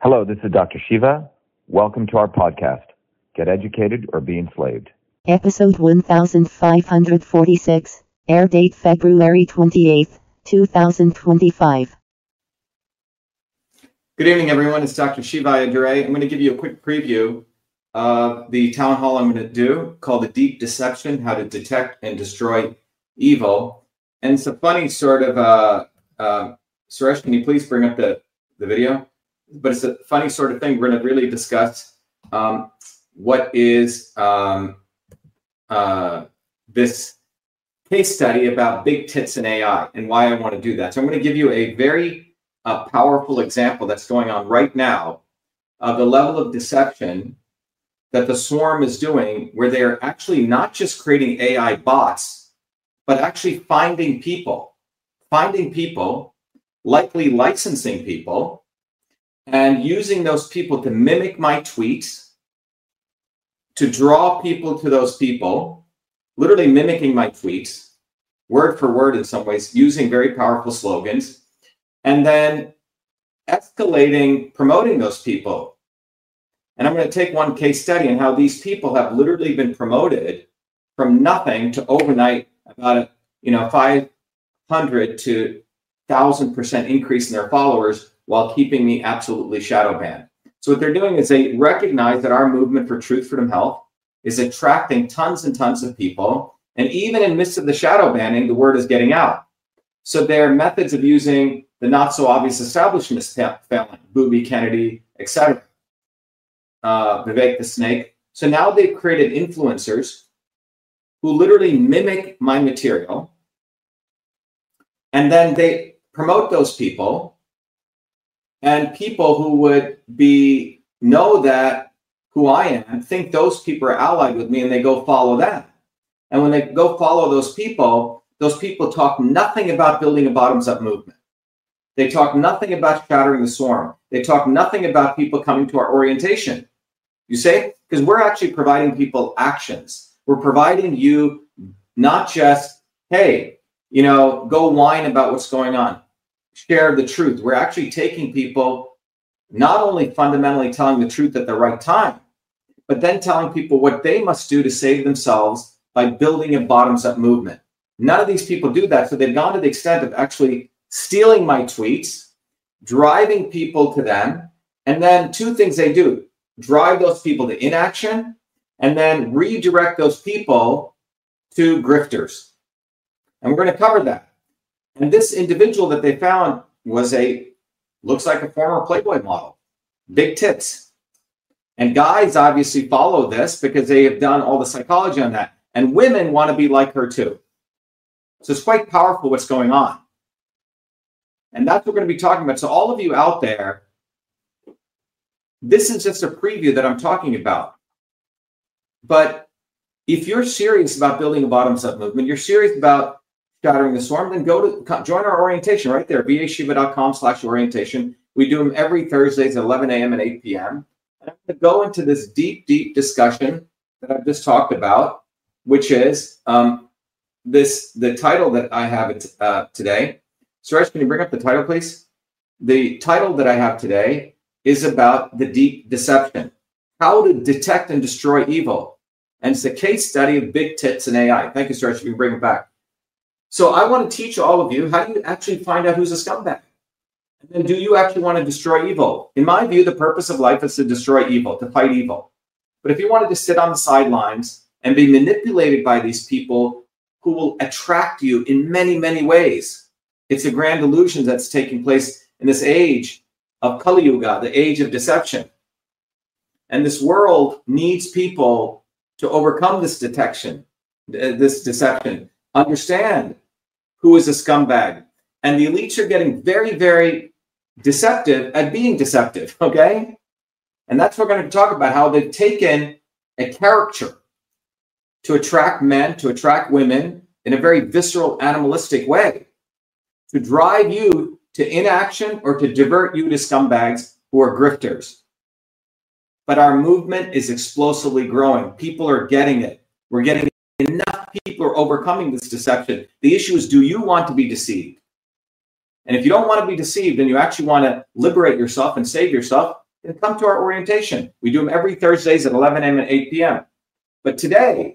Hello, this is Dr. Shiva. Welcome to our podcast, Get Educated or Be Enslaved. Episode 1546, air date February 28th, 2025. Good evening, everyone. It's Dr. Shiva Ayyadurai. I'm going to give you a quick preview of the town hall I'm going to do called The Deep Deception, How to Detect and Destroy Evil. And it's a funny sort of, Suresh, can you please bring up the video? But it's a funny sort of thing. We're going to really discuss what is this case study about big tits and AI and why I want to do that. So I'm going to give you a very powerful example that's going on right now of the level of deception that the swarm is doing, where they're actually not just creating AI bots, but actually finding people, likely licensing people, and using those people to mimic my tweets, to draw people to those people, literally mimicking my tweets, word for word in some ways, using very powerful slogans, and then escalating, promoting those people. And I'm going to take one case study on how these people have literally been promoted from nothing to overnight about 500 to 1,000% increase in their followers, while keeping me absolutely shadow banned. So what they're doing is they recognize that our movement for truth, freedom, health is attracting tons and tons of people. And even in midst of the shadow banning, the word is getting out. So their methods of using the not so obvious establishment family, Booby, Kennedy, etc., Vivek the Snake. So now they've created influencers who literally mimic my material. And then they promote those people. And people who would know that who I am, think those people are allied with me, and they go follow that. And when they go follow those people talk nothing about building a bottoms-up movement. They talk nothing about shattering the swarm. They talk nothing about people coming to our orientation. You see? Because we're actually providing people actions. We're providing you not just, hey, go whine about what's going on. Share the truth. We're actually taking people, not only fundamentally telling the truth at the right time, but then telling people what they must do to save themselves by building a bottoms-up movement. None of these people do that, so they've gone to the extent of actually stealing my tweets, driving people to them, and then two things they do: drive those people to inaction, and then redirect those people to grifters. And we're going to cover that. And this individual that they found looks like a former Playboy model, big tits. And guys obviously follow this because they have done all the psychology on that. And women want to be like her too. So it's quite powerful what's going on. And that's what we're going to be talking about. So all of you out there, this is just a preview that I'm talking about. But if you're serious about building a bottoms-up movement, you're serious about shattering the swarm, then join our orientation right there, vashiva.com/orientation. We do them every Thursdays at 11 a.m. and 8 p.m. And I'm going to go into this deep discussion that I've just talked about, which is the title that I have today. Suresh, can you bring up the title, please? The title that I have today is about the deep deception, how to detect and destroy evil. And it's a case study of big tits and AI. Thank you, Suresh. You can bring it back. So I want to teach all of you, how do you actually find out who's a scumbag? And then do you actually want to destroy evil? In my view, the purpose of life is to destroy evil, to fight evil. But if you wanted to sit on the sidelines and be manipulated by these people who will attract you in many, many ways, it's a grand illusion that's taking place in this age of Kali Yuga, the age of deception. And this world needs people to overcome this deception, understand who is a scumbag. And the elites are getting very, very deceptive at being deceptive, okay? And that's what we're going to talk about, how they've taken a caricature to attract men, to attract women in a very visceral, animalistic way, to drive you to inaction or to divert you to scumbags who are grifters. But our movement is explosively growing. People are getting it. We're getting enough people are overcoming this deception. The issue is, do you want to be deceived? And if you don't want to be deceived and you actually want to liberate yourself and save yourself, then come to our orientation. We do them every Thursdays at 11 a.m. and 8 p.m. But today,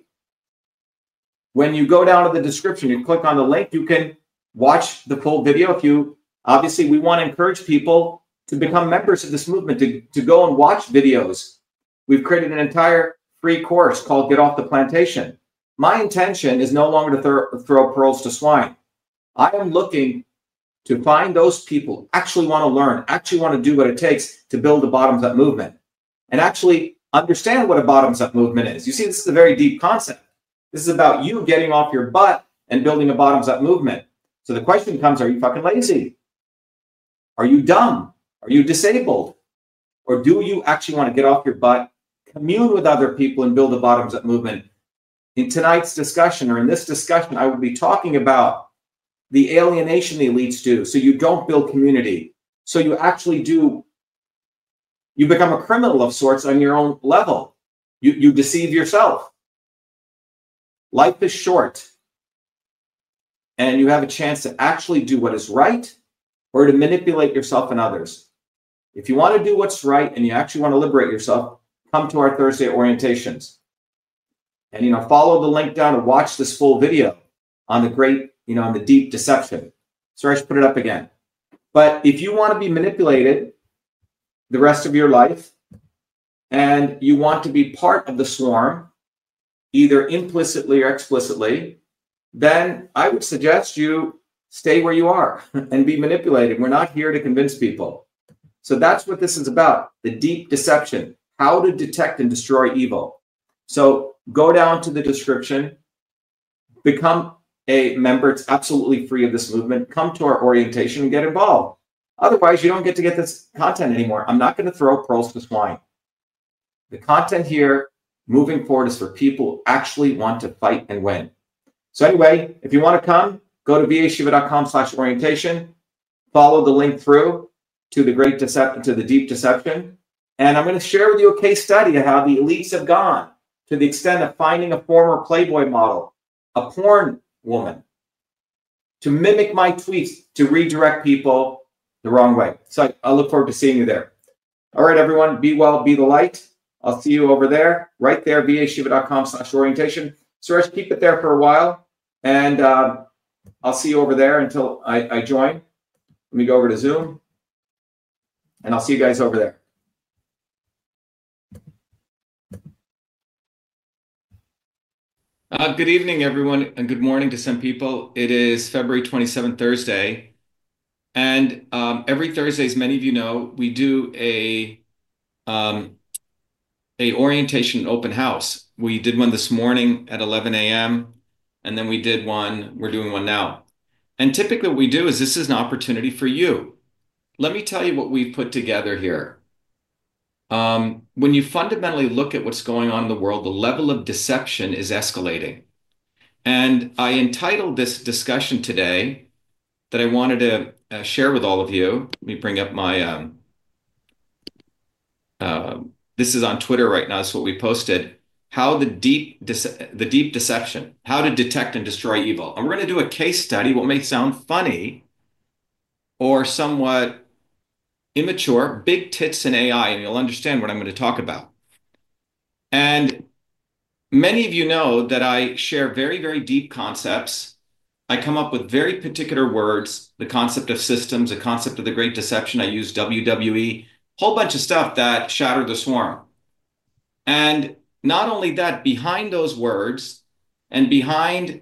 when you go down to the description, you click on the link, you can watch the full video. Obviously, we want to encourage people to become members of this movement, to go and watch videos. We've created an entire free course called Get Off the Plantation. My intention is no longer to throw pearls to swine. I am looking to find those people who actually want to learn, actually want to do what it takes to build a bottoms-up movement, and actually understand what a bottoms-up movement is. You see, this is a very deep concept. This is about you getting off your butt and building a bottoms-up movement. So the question comes, are you fucking lazy? Are you dumb? Are you disabled? Or do you actually want to get off your butt, commune with other people, and build a bottoms-up movement? In tonight's discussion, or in this discussion, I will be talking about the alienation the elites do. So you don't build community. So you actually do, you become a criminal of sorts on your own level. You deceive yourself. Life is short. And you have a chance to actually do what is right or to manipulate yourself and others. If you want to do what's right and you actually want to liberate yourself, come to our Thursday orientations. And, follow the link down and watch this full video on the great, on the deep deception. Sorry, I should put it up again. But if you want to be manipulated the rest of your life and you want to be part of the swarm, either implicitly or explicitly, then I would suggest you stay where you are and be manipulated. We're not here to convince people. So that's what this is about, the deep deception, how to detect and destroy evil. So go down to the description, become a member. It's absolutely free of this movement. Come to our orientation and get involved. Otherwise, you don't get to get this content anymore. I'm not going to throw pearls to swine. The content here moving forward is for people who actually want to fight and win. So anyway, if you want to come, go to vashiva.com/orientation, follow the link through to the deep deception. And I'm going to share with you a case study of how the elites have gone to the extent of finding a former Playboy model, a porn woman, to mimic my tweets, to redirect people the wrong way. So I look forward to seeing you there. All right, everyone, be well, be the light. I'll see you over there, right there, vashiva.com/orientation. Suresh, keep it there for a while, and I'll see you over there until I join. Let me go over to Zoom, and I'll see you guys over there. Good evening, everyone, and good morning to some people. It is February 27th, Thursday. And every Thursday, as many of you know, we do a orientation open house. We did one this morning at 11 a.m. And then we're doing one now. And typically what we do is this is an opportunity for you. Let me tell you what we've put together here. When you fundamentally look at what's going on in the world, the level of deception is escalating. And I entitled this discussion today that I wanted to share with all of you. Let me bring up my, this is on Twitter right now. That's what we posted. How the deep deception, how to detect and destroy evil. And we're going to do a case study, what may sound funny or somewhat immature, big tits in AI, and you'll understand what I'm going to talk about. And many of you know that I share very, very deep concepts. I come up with very particular words, the concept of systems, the concept of the Great Deception. I use WWE, whole bunch of stuff that shatter the swarm. And not only that, behind those words and behind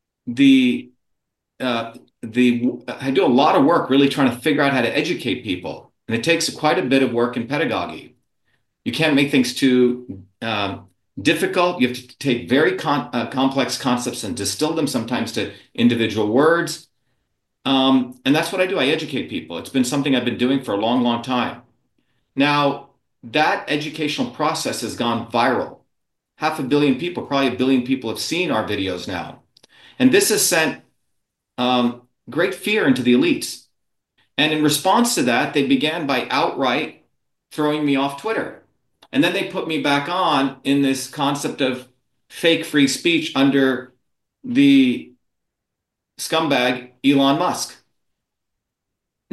I do a lot of work really trying to figure out how to educate people. And it takes quite a bit of work in pedagogy. You can't make things too difficult. You have to take very complex concepts and distill them sometimes to individual words. And that's what I do. I educate people. It's been something I've been doing for a long, long time. Now, that educational process has gone viral. 500 million people, probably 1 billion people have seen our videos now. And this has sent great fear into the elites. And in response to that, they began by outright throwing me off Twitter. And then they put me back on in this concept of fake free speech under the scumbag Elon Musk.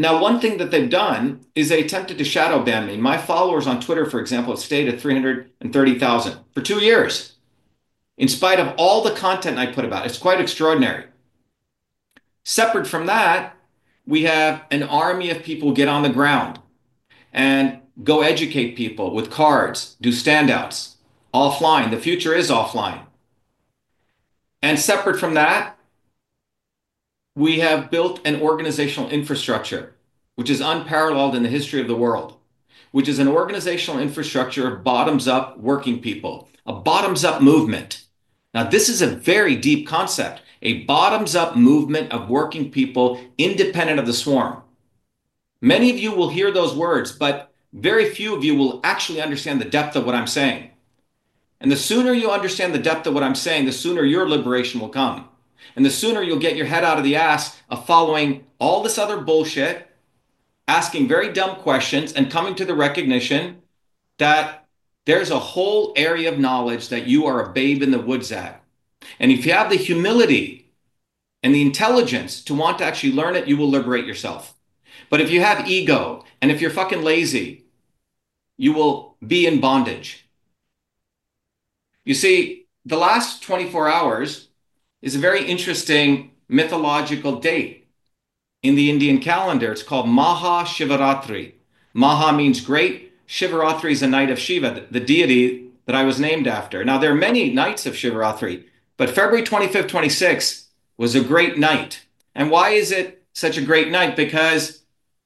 Now, one thing that they've done is they attempted to shadow ban me. My followers on Twitter, for example, have stayed at 330,000 for 2 years, in spite of all the content I put about it. It's quite extraordinary. Separate from that, we have an army of people get on the ground and go educate people with cards, do standouts, offline. The future is offline. And separate from that, we have built an organizational infrastructure, which is unparalleled in the history of the world, which is an organizational infrastructure of bottoms-up working people, a bottoms-up movement. Now, this is a very deep concept, a bottoms-up movement of working people independent of the swarm. Many of you will hear those words, but very few of you will actually understand the depth of what I'm saying. And the sooner you understand the depth of what I'm saying, the sooner your liberation will come. And the sooner you'll get your head out of the ass of following all this other bullshit, asking very dumb questions, and coming to the recognition that there's a whole area of knowledge that you are a babe in the woods at. And if you have the humility and the intelligence to want to actually learn it, you will liberate yourself. But if you have ego and if you're fucking lazy, you will be in bondage. You see, the last 24 hours is a very interesting mythological date in the Indian calendar. It's called Maha Shivaratri. Maha means great. Shivaratri is a night of Shiva, the deity that I was named after. Now, there are many nights of Shivaratri, but February 25th, 26th was a great night. And why is it such a great night? Because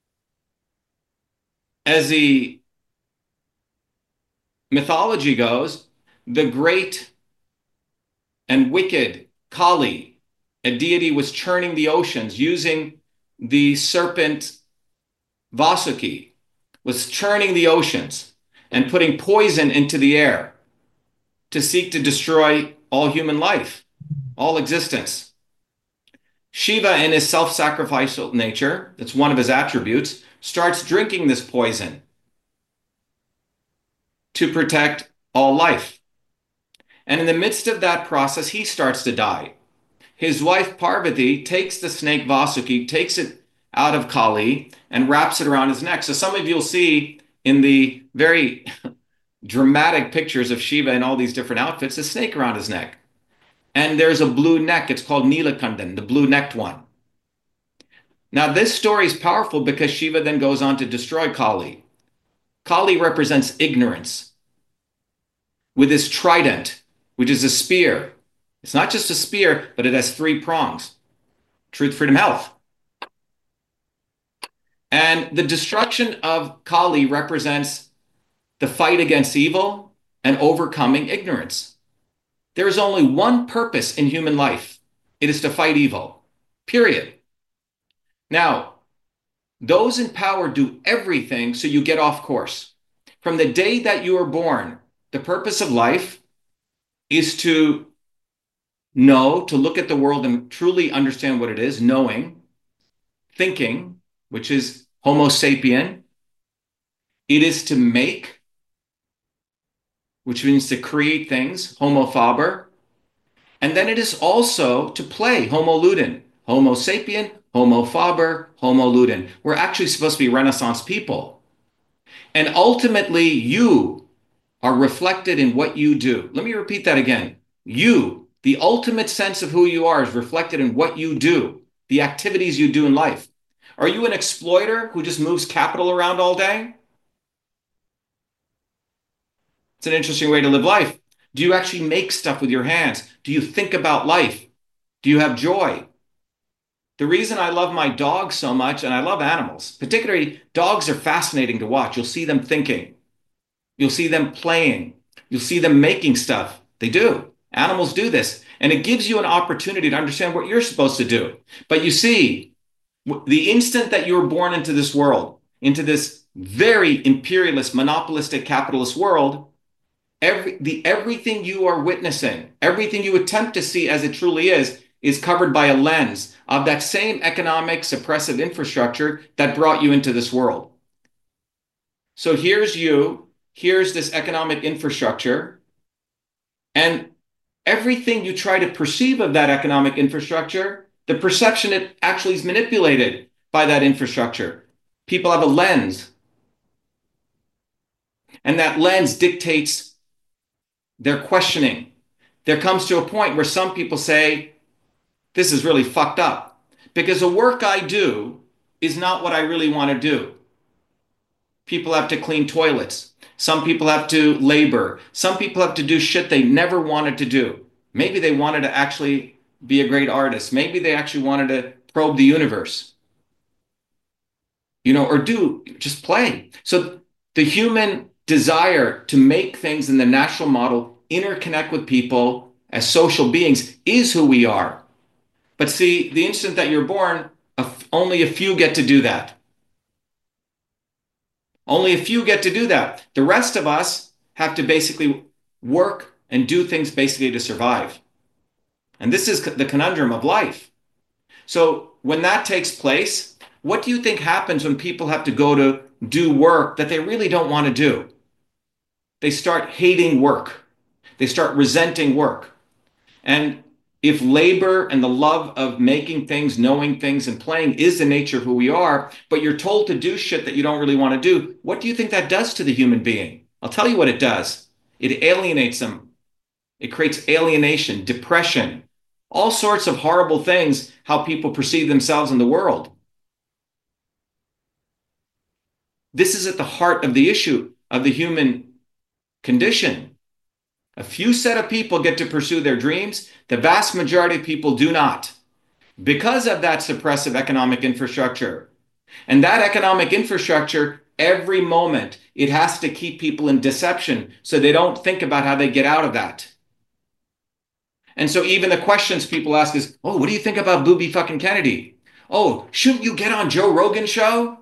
as the mythology goes, the great and wicked Kali, a deity, was churning the oceans using the serpent Vasuki, was churning the oceans and putting poison into the air to seek to destroy all human life, all existence. Shiva, in his self-sacrificial nature, that's one of his attributes, starts drinking this poison to protect all life. And in the midst of that process, he starts to die. His wife Parvati takes the snake Vasuki, takes it out of Kali, and wraps it around his neck. So some of you will see in the very dramatic pictures of Shiva in all these different outfits, a snake around his neck. And there's a blue neck. It's called Neelakandan, the blue-necked one. Now, this story is powerful because Shiva then goes on to destroy Kali. Kali represents ignorance with his trident, which is a spear. It's not just a spear, but it has 3 prongs: truth, freedom, health. And the destruction of Kali represents the fight against evil and overcoming ignorance. There is only one purpose in human life. It is to fight evil, period. Now, those in power do everything so you get off course. From the day that you are born, the purpose of life is to know, to look at the world and truly understand what it is, knowing, thinking, which is Homo sapien. It is to make, which means to create things, Homo faber. And then it is also to play, Homo ludens, Homo sapien, Homo faber, Homo ludens. We're actually supposed to be Renaissance people. And ultimately, you are reflected in what you do. Let me repeat that again. You, the ultimate sense of who you are, is reflected in what you do, the activities you do in life. Are you an exploiter who just moves capital around all day? It's an interesting way to live life. Do you actually make stuff with your hands? Do you think about life? Do you have joy? The reason I love my dogs so much, and I love animals, particularly dogs, are fascinating to watch. You'll see them thinking. You'll see them playing. You'll see them making stuff. They do. Animals do this. And it gives you an opportunity to understand what you're supposed to do. But you see, the instant that you were born into this world, into this very imperialist, monopolistic, capitalist world, everything you are witnessing, everything you attempt to see as it truly is covered by a lens of that same economic suppressive infrastructure that brought you into this world. So here's you, here's this economic infrastructure, and everything you try to perceive of that economic infrastructure, the perception it actually is manipulated by that infrastructure. People have a lens, and that lens dictates their questioning. There comes to a point where some people say, this is really fucked up because the work I do is not what I really want to do. People have to clean toilets. Some people have to labor. Some people have to do shit they never wanted to do. Maybe they wanted to actually be a great artist. Maybe they actually wanted to probe the universe, or just play. So the human desire to make things in the natural model interconnect with people as social beings is who we are. But see, the instant that you're born, only a few get to do that. Only a few get to do that. The rest of us have to basically work and do things basically to survive. And this is the conundrum of life. So when that takes place, what do you think happens when people have to go to do work that they really don't want to do? They start hating work. They start resenting work. And if labor and the love of making things, knowing things, and playing is the nature of who we are, but you're told to do shit that you don't really want to do, what do you think that does to the human being? I'll tell you what it does. It alienates them. It creates alienation, depression, all sorts of horrible things, how people perceive themselves in the world. This is at the heart of the issue of the human condition. A few set of people get to pursue their dreams. The vast majority of people do not, because of that suppressive economic infrastructure. And that economic infrastructure, every moment, it has to keep people in deception so they don't think about how they get out of that. And so even the questions people ask is, oh, what do you think about Booby fucking Kennedy? Oh, shouldn't you get on Joe Rogan's show?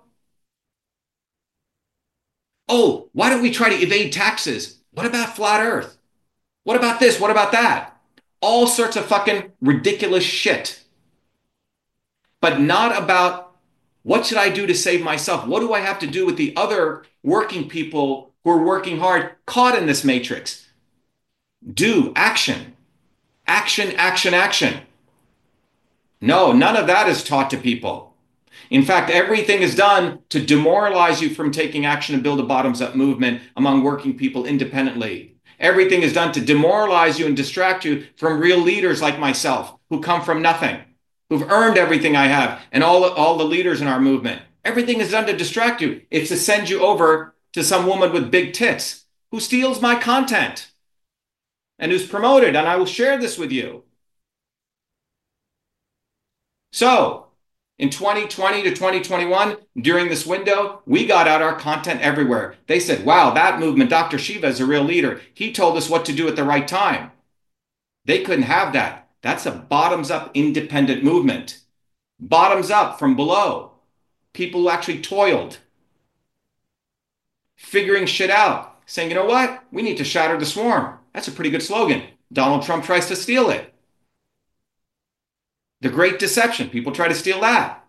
Oh, why don't we try to evade taxes? What about flat earth? What about this? What about that? All sorts of fucking ridiculous shit. But not about what should I do to save myself? What do I have to do with the other working people who are working hard, caught in this matrix? Do action. Action, action, action. No, none of that is taught to people. In fact, everything is done to demoralize you from taking action and build a bottoms-up movement among working people independently. Everything is done to demoralize you and distract you from real leaders like myself, who come from nothing, who've earned everything I have, and all the leaders in our movement. Everything is done to distract you. It's to send you over to some woman with big tits who steals my content and who's promoted, and I will share this with you. So, in 2020 to 2021, during this window, we got out our content everywhere. They said, wow, that movement, Dr. Shiva is a real leader. He told us what to do at the right time. They couldn't have that. That's a bottoms-up independent movement. Bottoms up from below. People who actually toiled. Figuring shit out. Saying, you know what? We need to shatter the swarm. That's a pretty good slogan. Donald Trump tries to steal it. The Great Deception, people try to steal that.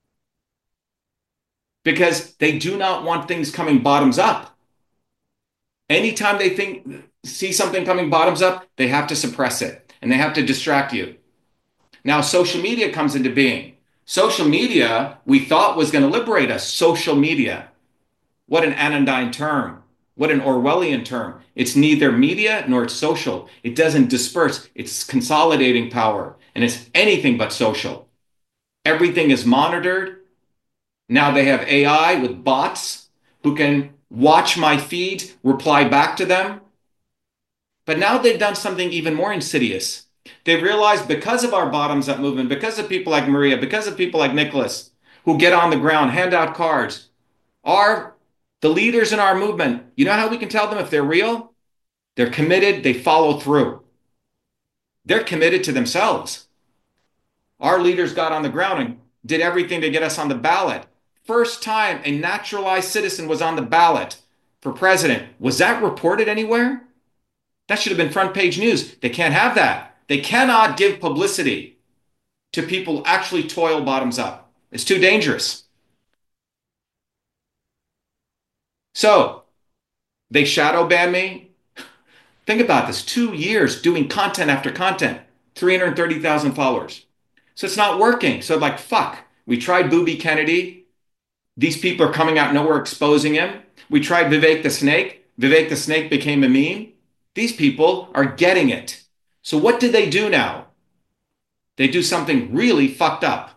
Because they do not want things coming bottoms up. Anytime they see something coming bottoms up, they have to suppress it. And they have to distract you. Now, social media comes into being. Social media, we thought was going to liberate us. Social media. What an anodyne term. What an Orwellian term. It's neither media nor it's social. It doesn't disperse. It's consolidating power. And it's anything but social. Everything is monitored. Now they have AI with bots who can watch my feed, reply back to them. But now they've done something even more insidious. They've realized because of our bottoms-up movement, because of people like Maria, because of people like Nicholas, who get on the ground, hand out cards, the leaders in our movement, you know how we can tell them if they're real? They're committed, they follow through. They're committed to themselves. Our leaders got on the ground and did everything to get us on the ballot. First time a naturalized citizen was on the ballot for president. Was that reported anywhere? That should have been front page news. They can't have that. They cannot give publicity to people who actually toil bottoms up. It's too dangerous. So they shadow ban me. Think about this, 2 years doing content after content, 330,000 followers. So it's not working. So like, fuck, we tried Booby Kennedy. These people are coming out nowhere exposing him. We tried Vivek the Snake. Vivek the Snake became a meme. These people are getting it. So what do they do now? They do something really fucked up.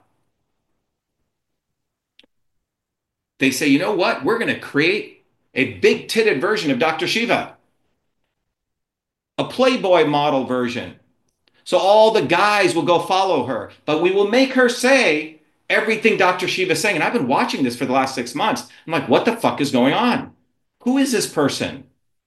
They say, you know what? We're going to create a big-titted version of Dr. Shiva, a Playboy model version. So all the guys will go follow her, but we will make her say everything Dr. Shiva is saying. And I've been watching this for the last 6 months. I'm like, what the fuck is going on? Who is this person?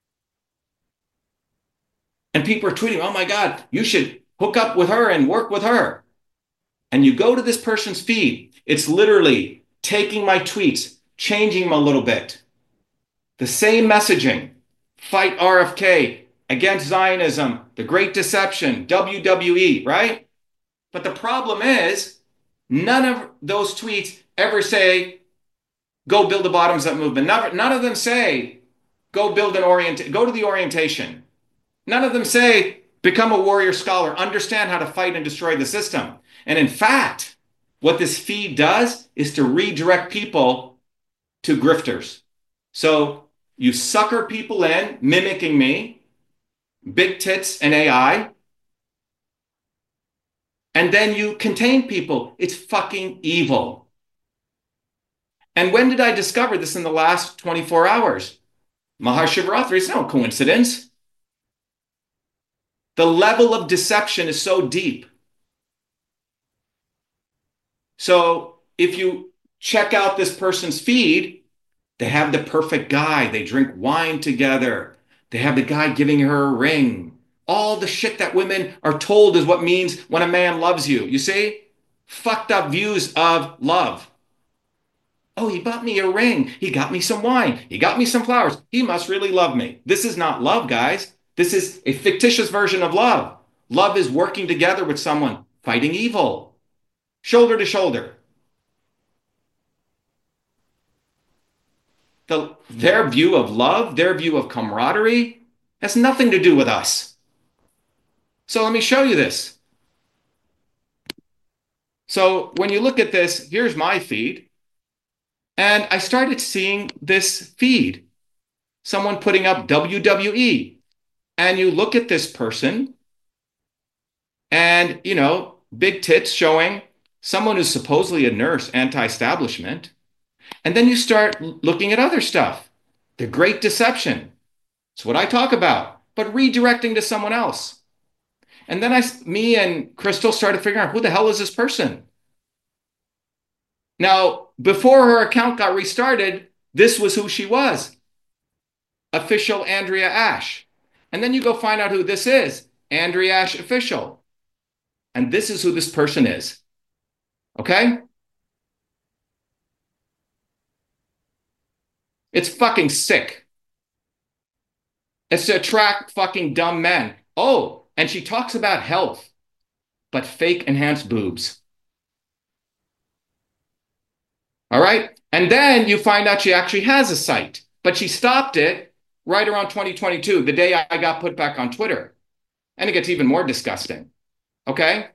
And people are tweeting, oh my God, you should hook up with her and work with her. And you go to this person's feed. It's literally taking my tweets, changing them a little bit. The same messaging, fight RFK, against Zionism, the Great Deception, WWE, right? But the problem is, none of those tweets ever say, go build a bottoms-up movement. None of them say, go build go to the orientation. None of them say, become a warrior scholar, understand how to fight and destroy the system. And in fact, what this feed does is to redirect people to grifters. So you sucker people in, mimicking me, big tits and AI, and then you contain people. It's fucking evil. And when did I discover this? In the last 24 hours? Mahashivaratri, it's no coincidence. The level of deception is so deep. So if you check out this person's feed, they have the perfect guy. They drink wine together. They have the guy giving her a ring. All the shit that women are told is what means when a man loves you. You see? Fucked up views of love. Oh, he bought me a ring. He got me some wine. He got me some flowers. He must really love me. This is not love, guys. This is a fictitious version of love. Love is working together with someone, fighting evil, shoulder to shoulder. Their view of love, their view of camaraderie has nothing to do with us. So let me show you this. So when you look at this, here's my feed. And I started seeing this feed, someone putting up WWE. And you look at this person and, you know, big tits showing someone who's supposedly a nurse, anti-establishment. And then you start looking at other stuff. The Great Deception. It's what I talk about, but redirecting to someone else. And then me and Crystal started figuring out, who the hell is this person? Now, before her account got restarted, this was who she was. Official Andrea Ash. And then you go find out who this is. Andrea Ash Official. And this is who this person is. Okay? It's fucking sick. It's to attract fucking dumb men. Oh, and she talks about health, but fake enhanced boobs. All right? And then you find out she actually has a site, but she stopped it right around 2022, the day I got put back on Twitter. And it gets even more disgusting. Okay?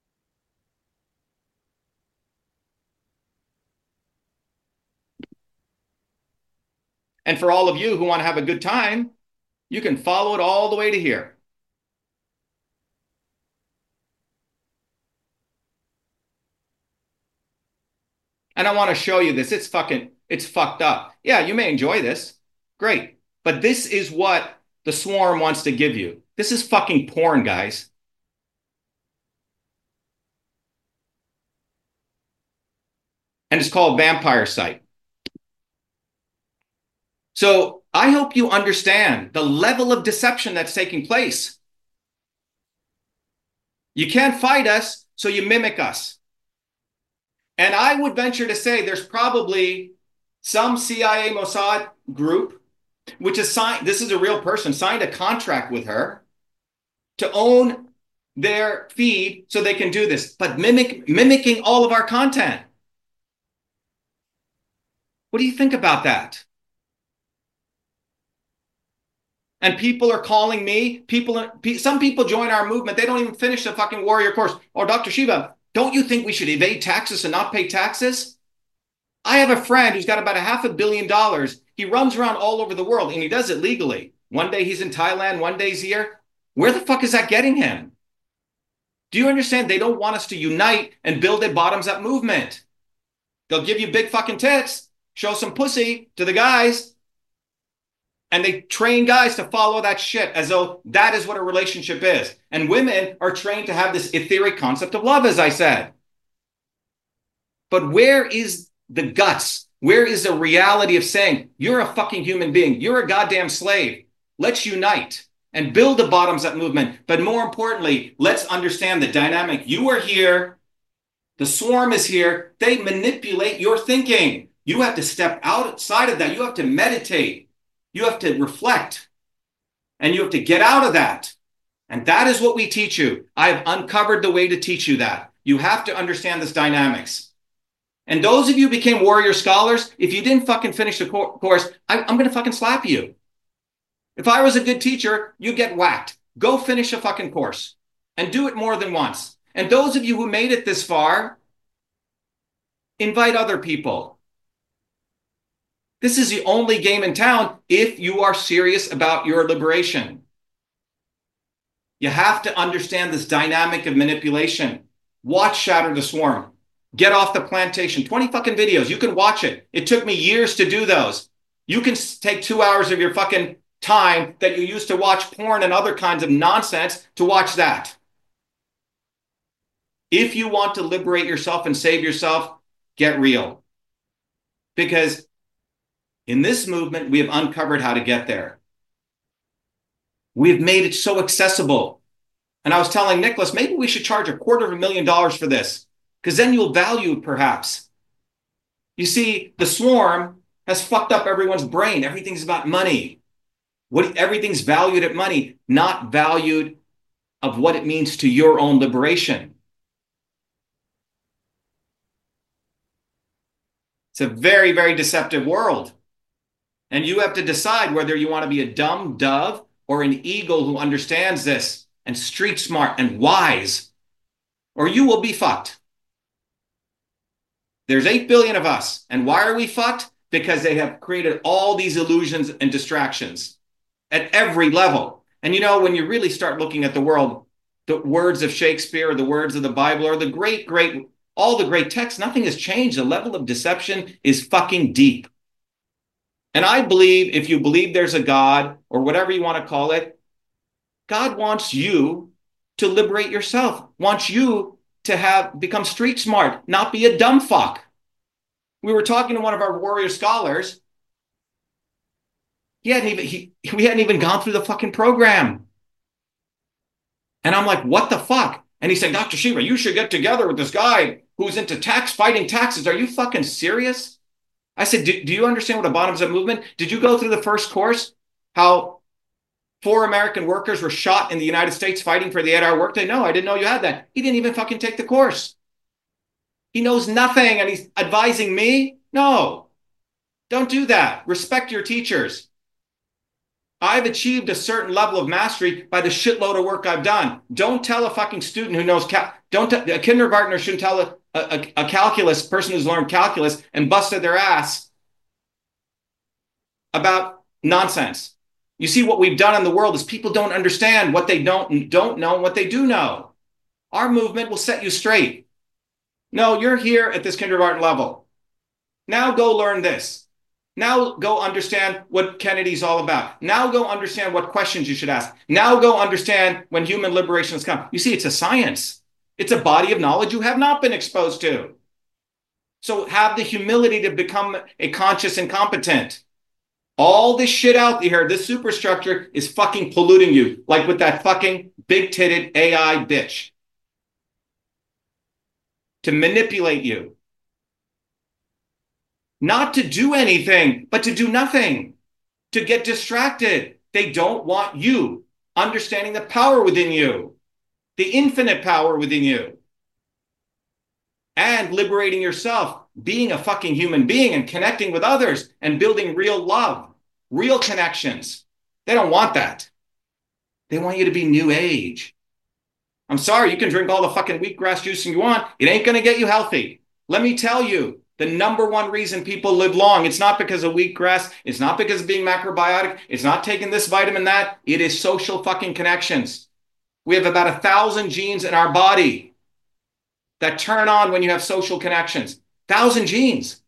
And for all of you who want to have a good time, you can follow it all the way to here. And I want to show you this. It's fucked up. Yeah, you may enjoy this. Great. But this is what the swarm wants to give you. This is fucking porn, guys. And it's called Vampire Site. So I hope you understand the level of deception that's taking place. You can't fight us, so you mimic us. And I would venture to say there's probably some CIA Mossad group, which is signed, this is a real person, signed a contract with her to own their feed so they can do this, but mimicking all of our content. What do you think about that? And people are calling me, some people join our movement, they don't even finish the fucking warrior course. Oh, Dr. Shiva, don't you think we should evade taxes and not pay taxes? I have a friend who's got about $500 million. He runs around all over the world and he does it legally. One day he's in Thailand, one day he's here. Where the fuck is that getting him? Do you understand? They don't want us to unite and build a bottoms-up movement. They'll give you big fucking tits, show some pussy to the guys, and they train guys to follow that shit as though that is what a relationship is. And women are trained to have this etheric concept of love, as I said. But where is the guts? Where is the reality of saying, you're a fucking human being, you're a goddamn slave, let's unite and build a bottoms-up movement. But more importantly, let's understand the dynamic. You are here. The swarm is here. They manipulate your thinking. You have to step outside of that. You have to meditate. You have to reflect. And you have to get out of that. And that is what we teach you. I have uncovered the way to teach you that. You have to understand this dynamics. And those of you who became warrior scholars, if you didn't fucking finish the course, I'm going to fucking slap you. If I was a good teacher, you get whacked. Go finish a fucking course and do it more than once. And those of you who made it this far, invite other people. This is the only game in town if you are serious about your liberation. You have to understand this dynamic of manipulation. Watch Shatter the Swarm. Get Off the Plantation. 20 fucking videos. You can watch it. It took me years to do those. You can take 2 hours of your fucking time that you used to watch porn and other kinds of nonsense to watch that. If you want to liberate yourself and save yourself, get real. Because in this movement, we have uncovered how to get there. We've made it so accessible. And I was telling Nicholas, maybe we should charge $250,000 for this, because then you'll value it perhaps. You see, the swarm has fucked up everyone's brain. Everything's about money. Everything's valued at money, not valued of what it means to your own liberation. It's a very, very deceptive world. And you have to decide whether you want to be a dumb dove or an eagle who understands this and street smart and wise, or you will be fucked. There's 8 billion of us. And why are we fucked? Because they have created all these illusions and distractions at every level. And you know, when you really start looking at the world, the words of Shakespeare, or the words of the Bible, or the all the great texts, nothing has changed. The level of deception is fucking deep. And I believe if you believe there's a God, or whatever you want to call it, God wants you to liberate yourself, wants you to become street smart, not be a dumb fuck. We were talking to one of our warrior scholars. We hadn't even gone through the fucking program. And I'm like, what the fuck? And he said, Dr. Shiva, you should get together with this guy who's into fighting taxes. Are you fucking serious? I said, do you understand what a bottoms-up movement? Did you go through the first course? How 4 American workers were shot in the United States fighting for the 8-hour workday? No, I didn't know you had that. He didn't even fucking take the course. He knows nothing and he's advising me? No, don't do that. Respect your teachers. I've achieved a certain level of mastery by the shitload of work I've done. Don't tell a fucking student who knows, a kindergartner shouldn't tell a calculus person who's learned calculus and busted their ass about nonsense. You see, what we've done in the world is people don't understand what they don't know and what they do know. Our movement will set you straight. No, you're here at this kindergarten level. Now go learn this. Now go understand what Kennedy's all about. Now go understand what questions you should ask. Now go understand when human liberation has come. You see, it's a science. It's a body of knowledge you have not been exposed to. So have the humility to become a conscious incompetent. All this shit out here, this superstructure is fucking polluting you, like with that fucking big-titted AI bitch. To manipulate you. Not to do anything, but to do nothing, to get distracted. They don't want you understanding the power within you, the infinite power within you, and liberating yourself, being a fucking human being and connecting with others and building real love, real connections. They don't want that. They want you to be new age. I'm sorry, you can drink all the fucking wheatgrass juice you want. It ain't going to get you healthy. Let me tell you, The number one reason people live long, it's not because of wheatgrass. It's not because of being macrobiotic. It's not taking this vitamin, that. It is social fucking connections. We have about 1,000 genes in our body that turn on when you have social connections. 1,000 genes.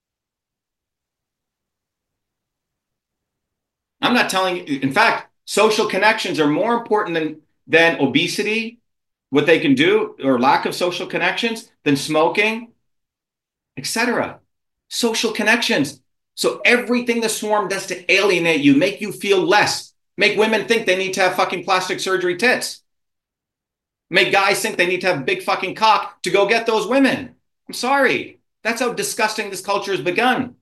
I'm not telling you. In fact, social connections are more important than obesity, what they can do, or lack of social connections, than smoking, etc. Social connections. So everything the swarm does to alienate you, make you feel less, make women think they need to have fucking plastic surgery tits, make guys think they need to have big fucking cock to go get those women. I'm sorry. That's how disgusting this culture has become.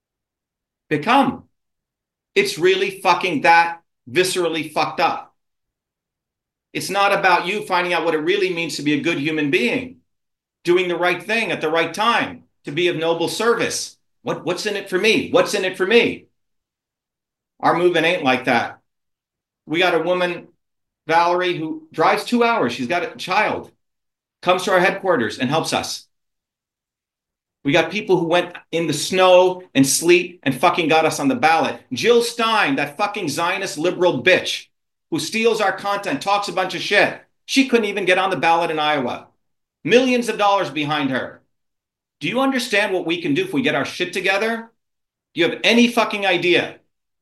It's really fucking that viscerally fucked up. It's not about you finding out what it really means to be a good human being, doing the right thing at the right time, to be of noble service. What's in it for me? What's in it for me? Our movement ain't like that. We got a woman, Valerie, who drives 2 hours. She's got a child, comes to our headquarters and helps us. We got people who went in the snow and sleet and fucking got us on the ballot. Jill Stein, that fucking Zionist liberal bitch who steals our content, talks a bunch of shit. She couldn't even get on the ballot in Iowa. Millions of dollars behind her. Do you understand what we can do if we get our shit together? Do you have any fucking idea?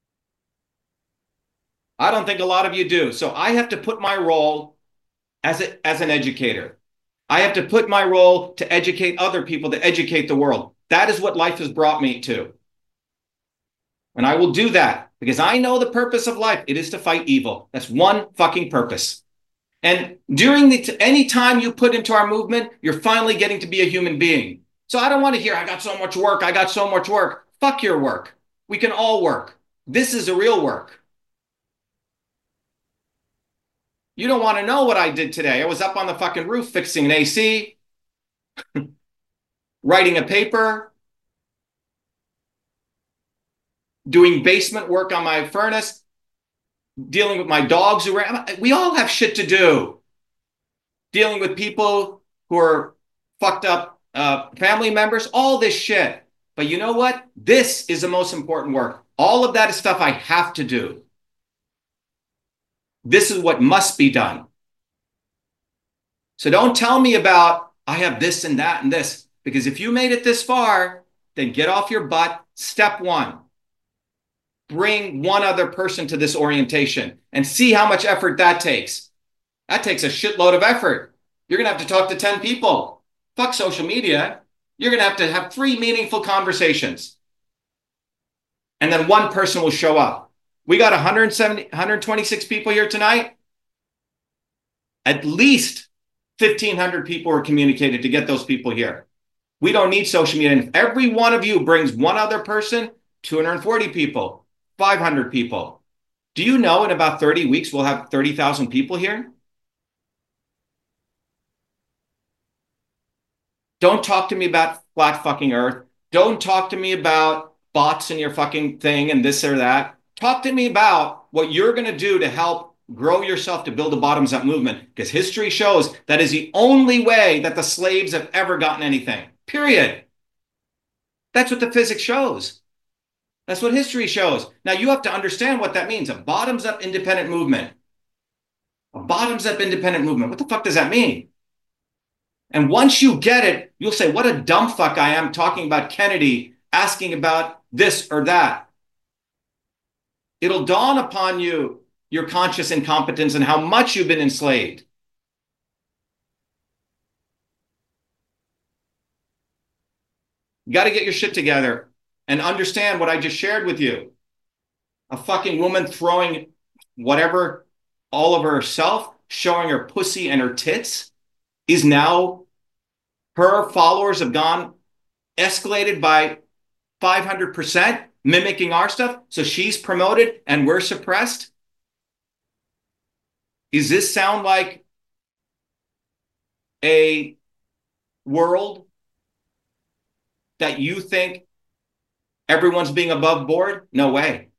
I don't think a lot of you do. So I have to put my role as an educator. I have to put my role to educate other people, to educate the world. That is what life has brought me to. And I will do that because I know the purpose of life. It is to fight evil. That's one fucking purpose. And during any time you put into our movement, you're finally getting to be a human being. So I don't want to hear, I got so much work. I got so much work. Fuck your work. We can all work. This is the real work. You don't want to know what I did today. I was up on the fucking roof fixing an AC, writing a paper, doing basement work on my furnace, dealing with my dogs. We all have shit to do. Dealing with people who are fucked up family members, all this shit. But you know what? This is the most important work. All of that is stuff I have to do. This is what must be done. So don't tell me about, I have this and that and this, because if you made it this far, then get off your butt. Step one, bring one other person to this orientation and see how much effort that takes. That takes a shitload of effort. You're going to have to talk to 10 people. Fuck social media. You're going to have 3 meaningful conversations. And then one person will show up. We got 126 people here tonight. At least 1,500 people were communicated to get those people here. We don't need social media. And if every one of you brings one other person, 240 people, 500 people. Do you know in about 30 weeks, we'll have 30,000 people here? Don't talk to me about flat fucking earth. Don't talk to me about bots in your fucking thing and this or that. Talk to me about what you're going to do to help grow yourself to build a bottoms-up movement, because history shows that is the only way that the slaves have ever gotten anything, period. That's what the physics shows. That's what history shows. Now, you have to understand what that means, a bottoms-up independent movement. A bottoms-up independent movement. What the fuck does that mean? And once you get it, you'll say, what a dumb fuck I am talking about Kennedy, asking about this or that. It'll dawn upon you your conscious incompetence and how much you've been enslaved. You got to get your shit together and understand what I just shared with you. A fucking woman throwing whatever all over herself, showing her pussy and her tits, is now, her followers have gone escalated by 500%. Mimicking our stuff, so she's promoted and we're suppressed? Does this sound like a world that you think everyone's being above board? No way.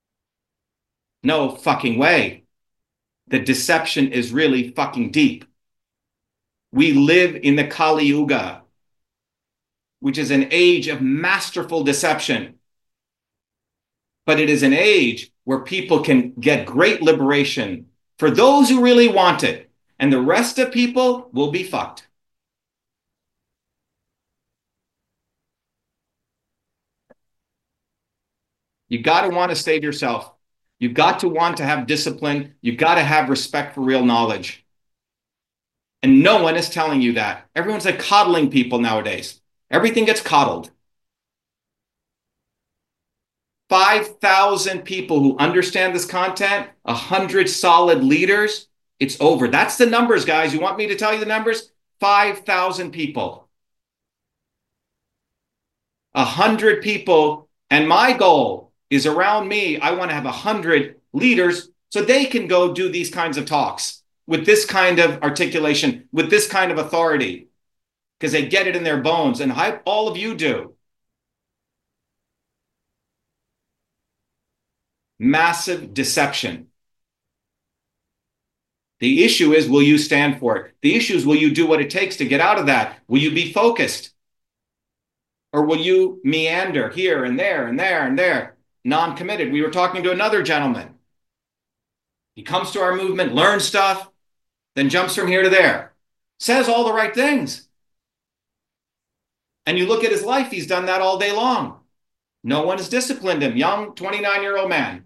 No fucking way. The deception is really fucking deep. We live in the Kali Yuga. which is an age of masterful deception. But it is an age where people can get great liberation for those who really want it. And the rest of people will be fucked. You got to want to save yourself. You've got to want to have discipline. You've got to have respect for real knowledge. And no one is telling you that. Everyone's like coddling people nowadays. Everything gets coddled. 5,000 people who understand this content, 100 solid leaders, it's over. That's the numbers, guys. You want me to tell you the numbers? 5,000 people. 100 people. And my goal is around me, I want to have 100 leaders so they can go do these kinds of talks with this kind of articulation, with this kind of authority, because they get it in their bones. And all of you do. Massive deception. The issue is, will you stand for it? The issue is, will you do what it takes to get out of that? Will you be focused? Or will you meander here and there and there and there, non-committed? We were talking to another gentleman. He comes to our movement, learns stuff, then jumps from here to there, says all the right things. And you look at his life, he's done that all day long. No one has disciplined him. Young, 29-year-old man.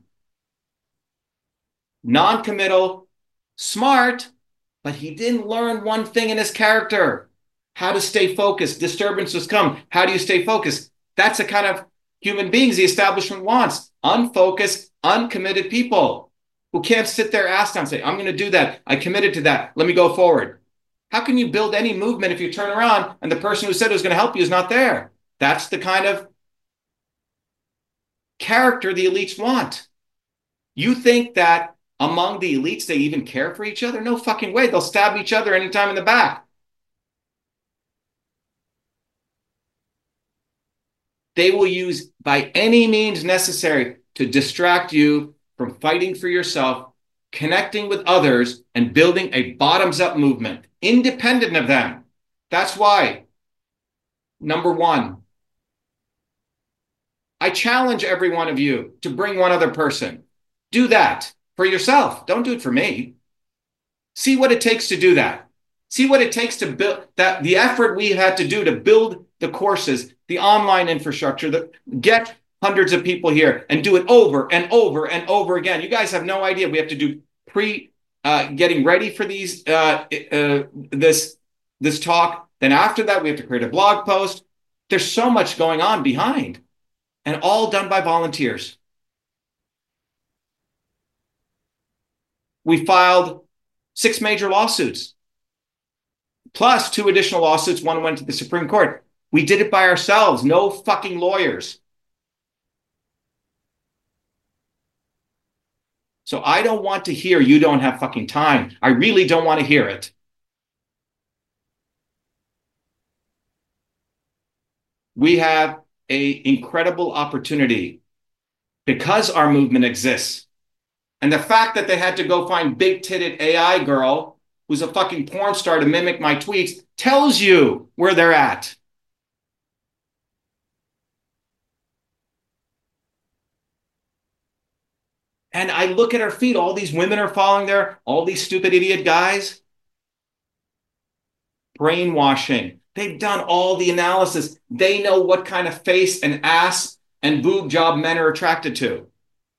Non-committal, smart, but he didn't learn one thing in his character. How to stay focused. Disturbances come. How do you stay focused? That's the kind of human beings the establishment wants. Unfocused, uncommitted people who can't sit their ass down and say, I'm going to do that. I committed to that. Let me go forward. How can you build any movement if you turn around and the person who said it was going to help you is not there? That's the kind of character the elites want. You think that among the elites, they even care for each other? No fucking way. They'll stab each other anytime in the back. They will use by any means necessary to distract you from fighting for yourself, connecting with others, and building a bottoms-up movement, independent of them. That's why, number one, I challenge every one of you to bring one other person. Do that for yourself. Don't do it for me. See what it takes to do that. See what it takes to build that, the effort we had to do to build the courses, the online infrastructure, get hundreds of people here and do it over and over and over again. You guys have no idea. We have to do getting ready for these this talk. Then after that, we have to create a blog post. There's so much going on behind, and all done by volunteers. We filed 6 major lawsuits, plus 2 additional lawsuits. One went to the Supreme Court. We did it by ourselves. No fucking lawyers. So I don't want to hear you don't have fucking time. I really don't want to hear it. We have an incredible opportunity because our movement exists. And the fact that they had to go find big-titted AI girl who's a fucking porn star to mimic my tweets tells you where they're at. And I look at our feet, all these women are following there, all these stupid idiot guys. Brainwashing. They've done all the analysis. They know what kind of face and ass and boob job men are attracted to.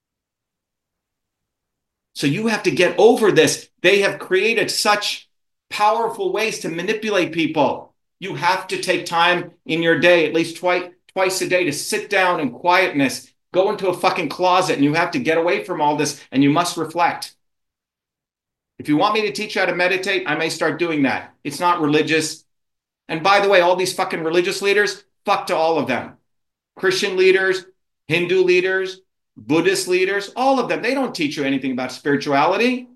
So you have to get over this. They have created such powerful ways to manipulate people. You have to take time in your day, at least twice a day, to sit down in quietness. Go into a fucking closet, and you have to get away from all this, and you must reflect. If you want me to teach you how to meditate, I may start doing that. It's not religious. And by the way, all these fucking religious leaders, fuck to all of them. Christian leaders, Hindu leaders, Buddhist leaders, all of them. They don't teach you anything about spirituality.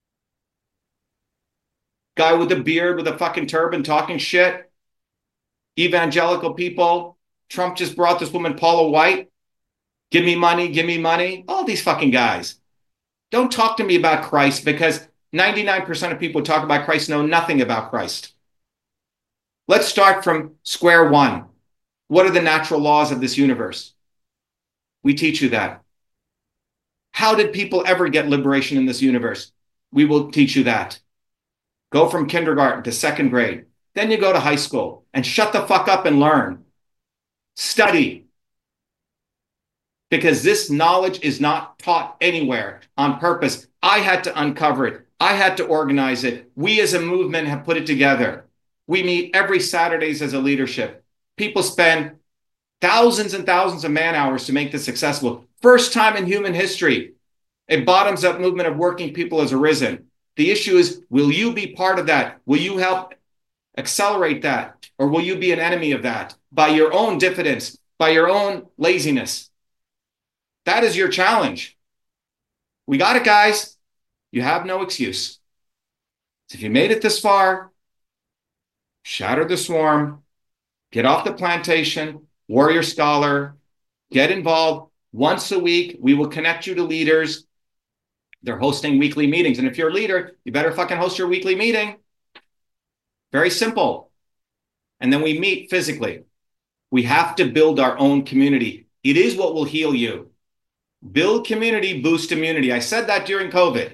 Guy with a beard with a fucking turban talking shit. Evangelical people. Trump just brought this woman, Paula White. Give me money, give me money. All these fucking guys. Don't talk to me about Christ, because 99% of people who talk about Christ know nothing about Christ. Let's start from square one. What are the natural laws of this universe? We teach you that. How did people ever get liberation in this universe? We will teach you that. Go from kindergarten to second grade. Then you go to high school and shut the fuck up and learn. Study. Because this knowledge is not taught anywhere on purpose. I had to uncover it. I had to organize it. We as a movement have put it together. We meet every Saturdays as a leadership. People spend thousands and thousands of man hours to make this successful. First time in human history, a bottoms up movement of working people has arisen. The issue is, will you be part of that? Will you help accelerate that? Or will you be an enemy of that by your own diffidence, by your own laziness? That is your challenge. We got it, guys. You have no excuse. If you made it this far, shatter the swarm, get off the plantation, warrior scholar, get involved. Once a week, we will connect you to leaders. They're hosting weekly meetings. And if you're a leader, you better fucking host your weekly meeting. Very simple. And then we meet physically. We have to build our own community. It is what will heal you. Build community, boost immunity. I said that during COVID.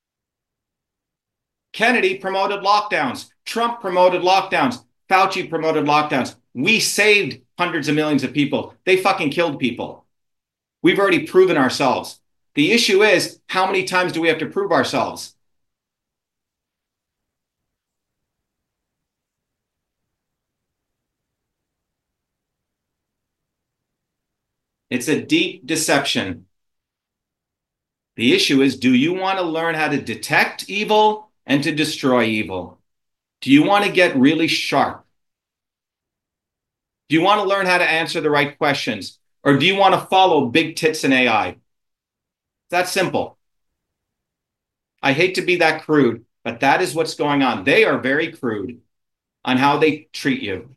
Kennedy promoted lockdowns. Trump promoted lockdowns. Fauci promoted lockdowns. We saved hundreds of millions of people. They fucking killed people. We've already proven ourselves. The issue is, how many times do we have to prove ourselves? It's a deep deception. The issue is, do you want to learn how to detect evil and to destroy evil? Do you want to get really sharp? Do you want to learn how to answer the right questions? Or do you want to follow big tits and AI? That's simple. I hate to be that crude, but that is what's going on. They are very crude on how they treat you.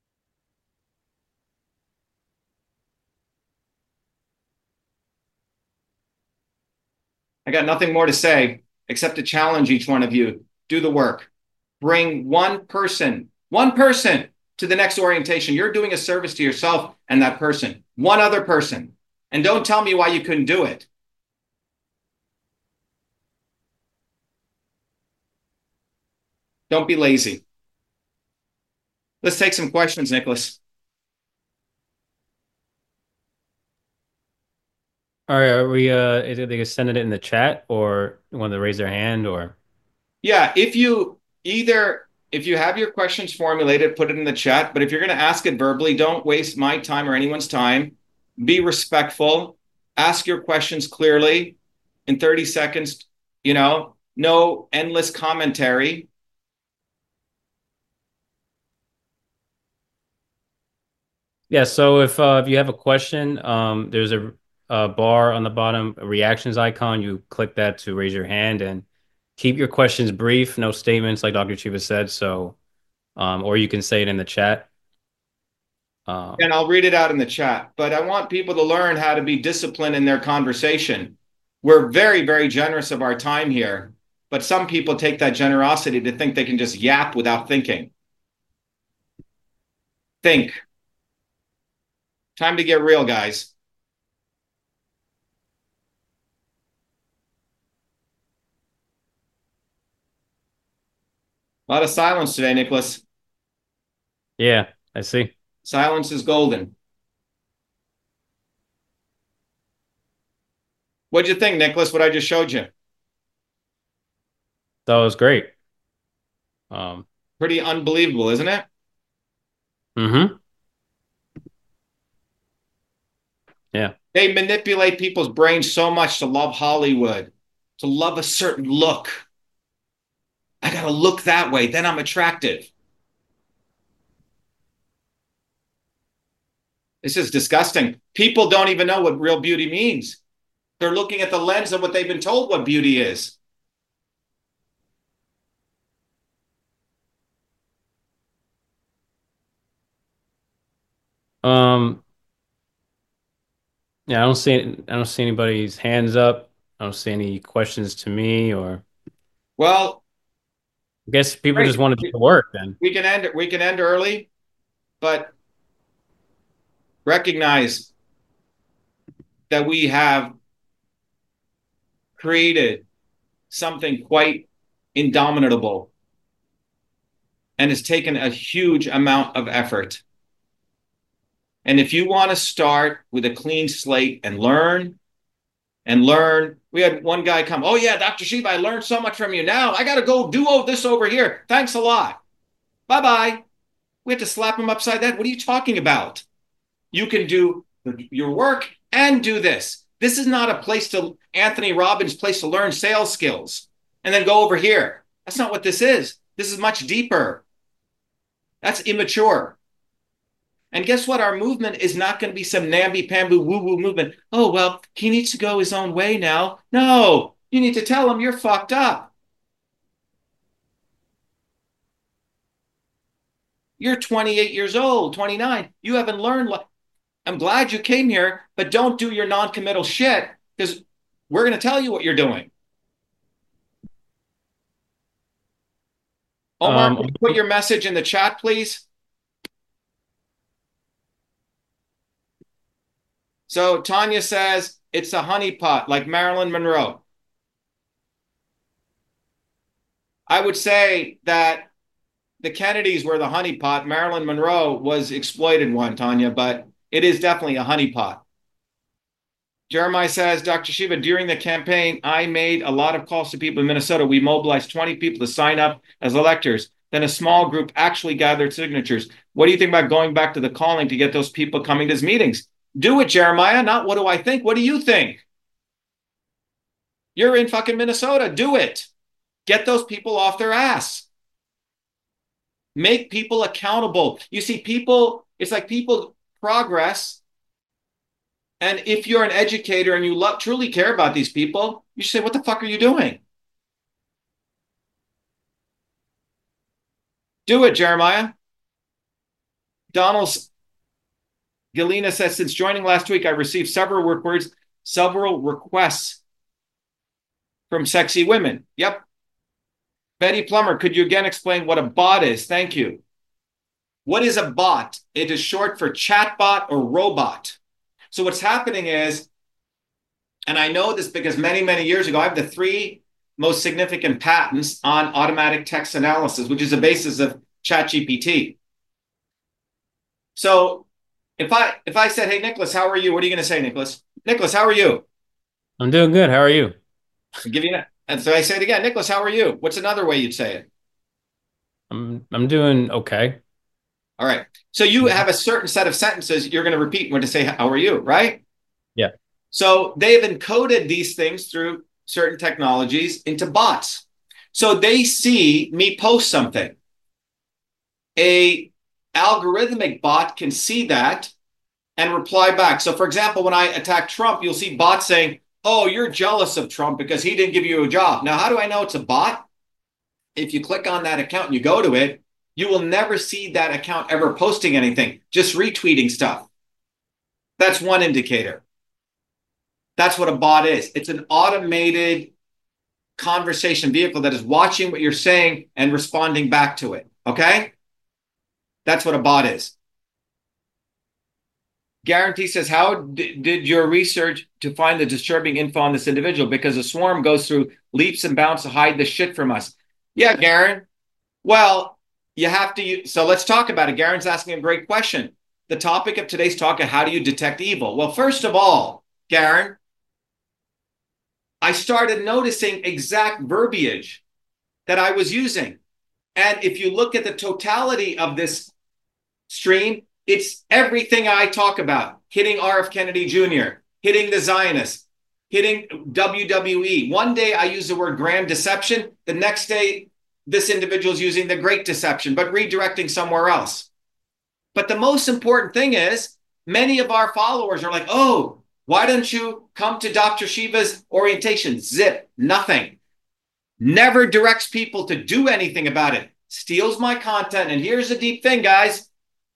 I got nothing more to say except to challenge each one of you. Do the work. Bring one person to the next orientation. You're doing a service to yourself and that person, one other person. And don't tell me why you couldn't do it. Don't be lazy. Let's take some questions, Nicholas. All right, are we either they can send it in the chat or want to raise their hand or Yeah, if you have your questions formulated, put it in the chat. But if you're going to ask it verbally, don't waste my time or anyone's time. Be respectful. Ask your questions clearly in 30 seconds. No endless commentary. yeah, so if you have a question, there's a bar on the bottom, a reactions icon. You click that to raise your hand and keep your questions brief, no statements like Dr. Chiba said. So or you can say it in the chat. And I'll read it out in the chat. But I want people to learn how to be disciplined in their conversation. We're very, very generous of our time here, but some people take that generosity to think they can just yap without thinking. Think. Time to get real, guys. A lot of silence today, Nicholas. Yeah, I see. Silence is golden. What'd you think, Nicholas, what I just showed you? That was great. Pretty unbelievable, isn't it? Mm-hmm. Yeah. They manipulate people's brains so much to love Hollywood, to love a certain look. I got to look that way, then I'm attractive. This is disgusting. People don't even know what real beauty means. They're looking at the lens of what they've been told what beauty is. Um, yeah, I don't see anybody's hands up. I don't see any questions to me or Well, I guess people great. just want to do the work then. We can end early, but recognize that we have created something quite indomitable and has taken a huge amount of effort. And if you want to start with a clean slate and learn, we had one guy come, oh yeah, Dr. Shiva, I learned so much from you. Now I got to go do this over here. Thanks a lot. Bye-bye. We had to slap him upside the head. What are you talking about? You can do your work and do this. This is not a place to, Anthony Robbins' place to learn sales skills and then go over here. That's not what this is. This is much deeper. That's immature. And guess what? Our movement is not going to be some namby-pamby woo-woo movement. Oh, well, he needs to go his own way now. No, you need to tell him you're fucked up. You're 28 years old, 29. You haven't learned. I'm glad you came here, but don't do your non-committal shit because we're going to tell you what you're doing. Omar, can you put your message in the chat, please? So Tanya says it's a honeypot like Marilyn Monroe. I would say that the Kennedys were the honeypot. Marilyn Monroe was exploited one, Tanya, but it is definitely a honeypot. Jeremiah says, Dr. Shiva, during the campaign, I made a lot of calls to people in Minnesota. We mobilized 20 people to sign up as electors. Then a small group actually gathered signatures. What do you think about going back to the calling to get those people coming to his meetings? Do it, Jeremiah. Not what do I think? What do you think? You're in fucking Minnesota. Do it. Get those people off their ass. Make people accountable. You see, people, it's like people progress. And if you're an educator and you truly care about these people, you should say, what the fuck are you doing? Do it, Jeremiah. Donald's Galena says, since joining last week, I received several requests from sexy women. Yep. Betty Plummer, could you again explain what a bot is? Thank you. What is a bot? It is short for chatbot or robot. So what's happening is, and I know this because many, many years ago, I have the 3 most significant patents on automatic text analysis, which is the basis of ChatGPT. So if I said, hey, Nicholas, how are you? What are you going to say, Nicholas? Nicholas, how are you? I'm doing good. How are you? I'll give you that. And so I say it again, Nicholas, how are you? What's another way you'd say it? I'm doing okay. All right. So you have a certain set of sentences you're going to repeat when to say, how are you, right? Yeah. So they've encoded these things through certain technologies into bots. So they see me post something. A algorithmic bot can see that and reply back. So for example, when I attack Trump, you'll see bots saying, oh, you're jealous of Trump because he didn't give you a job. Now, how do I know it's a bot? If you click on that account and you go to it, you will never see that account ever posting anything, just retweeting stuff. That's one indicator. That's what a bot is. It's an automated conversation vehicle that is watching what you're saying and responding back to it. Okay? That's what a bot is. Guarantee says, how did your research to find the disturbing info on this individual? Because a swarm goes through leaps and bounds to hide the shit from us. Yeah, Garen. Well, you have to. So let's talk about it. Garen's asking a great question. The topic of today's talk is how do you detect evil? Well, first of all, Garen, I started noticing exact verbiage that I was using. And if you look at the totality of this stream, it's everything I talk about. Hitting R.F. Kennedy Jr., hitting the Zionists, hitting WWE. One day I use the word grand deception. The next day, this individual is using the great deception, but redirecting somewhere else. But the most important thing is many of our followers are like, oh, why don't you come to Dr. Shiva's orientation? Zip, nothing. Never directs people to do anything about it. Steals my content. And here's the deep thing, guys.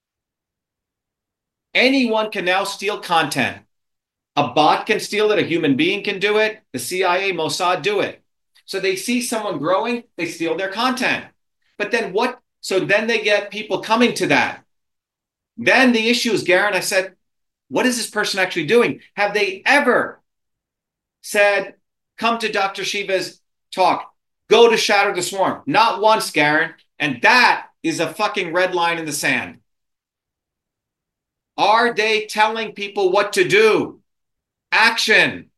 Anyone can now steal content. A bot can steal it. A human being can do it. The CIA, Mossad do it. So they see someone growing, they steal their content. But then what? So then they get people coming to that. Then the issue is, Garen, I said, What is this person actually doing? Have they ever said, come to Dr. Shiva's talk, go to Shatter the Swarm? Not once, Garen. And that is a fucking red line in the sand. Are they telling people what to do? Action.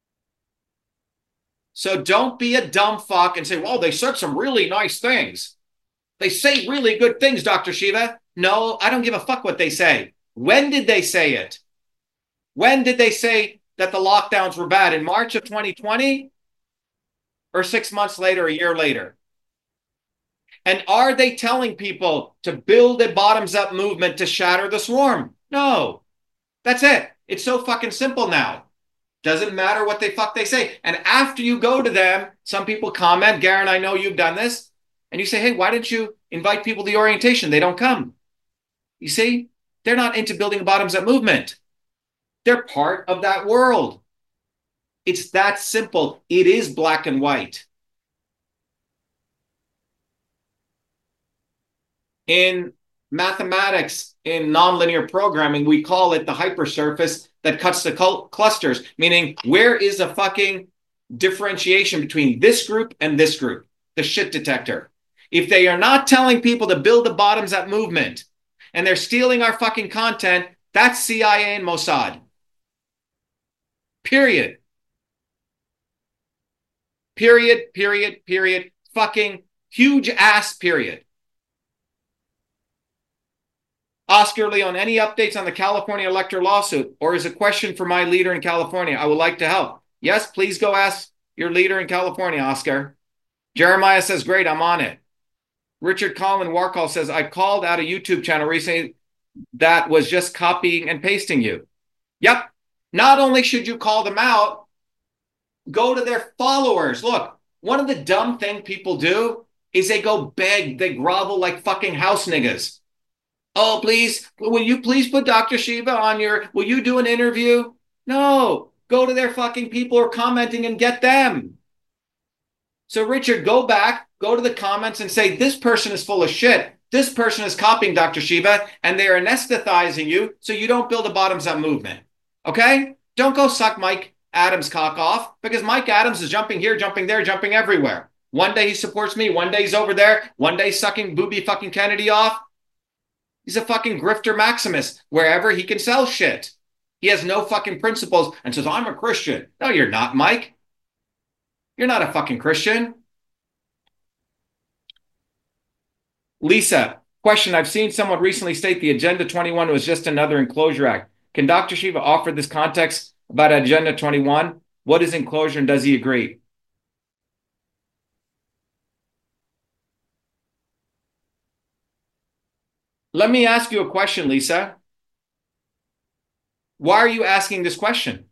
So don't be a dumb fuck and say, well, they said some really nice things. They say really good things, Dr. Shiva. No, I don't give a fuck what they say. When did they say it? When did they say that the lockdowns were bad? In March of 2020? Or 6 months later, a year later? And are they telling people to build a bottoms-up movement to shatter the swarm? No. That's it. It's so fucking simple now. Doesn't matter what the fuck they say. And after you go to them, some people comment, Garen, I know you've done this. And you say, hey, why didn't you invite people to the orientation? They don't come. You see, they're not into building a bottoms-up movement. They're part of that world. It's that simple. It is black and white. In mathematics, in nonlinear programming, we call it the hypersurface that cuts the clusters, meaning where is the fucking differentiation between this group and this group, the shit detector. If they are not telling people to build the bottoms-up movement and they're stealing our fucking content, that's CIA and Mossad. Period. Period, period, period. Fucking huge ass period. Oscar Leon, any updates on the California elector lawsuit, or is a question for my leader in California? I would like to help. Yes, please go ask your leader in California, Oscar. Jeremiah says, great, I'm on it. Richard Colin Warcall says, I called out a YouTube channel recently that was just copying and pasting you. Yep. Not only should you call them out, go to their followers. Look, one of the dumb things people do is they go beg, they grovel like fucking house niggas. Oh, please, will you please put Dr. Shiva on your, will you do an interview? No, go to their fucking people who are commenting and get them. So Richard, go back, go to the comments and say, this person is full of shit. This person is copying Dr. Shiva and they are anesthetizing you so you don't build a bottoms-up movement. Okay? Don't go suck Mike Adams' cock off because Mike Adams is jumping here, jumping there, jumping everywhere. One day he supports me, one day he's over there, one day sucking Booby fucking Kennedy off. He's a fucking grifter Maximus wherever he can sell shit. He has no fucking principles and says, I'm a Christian. No, you're not, Mike. You're not a fucking Christian. Lisa, question. I've seen someone recently state the Agenda 21 was just another enclosure act. Can Dr. Shiva offer this context about Agenda 21? What is enclosure and does he agree? Let me ask you a question, Lisa. Why are you asking this question?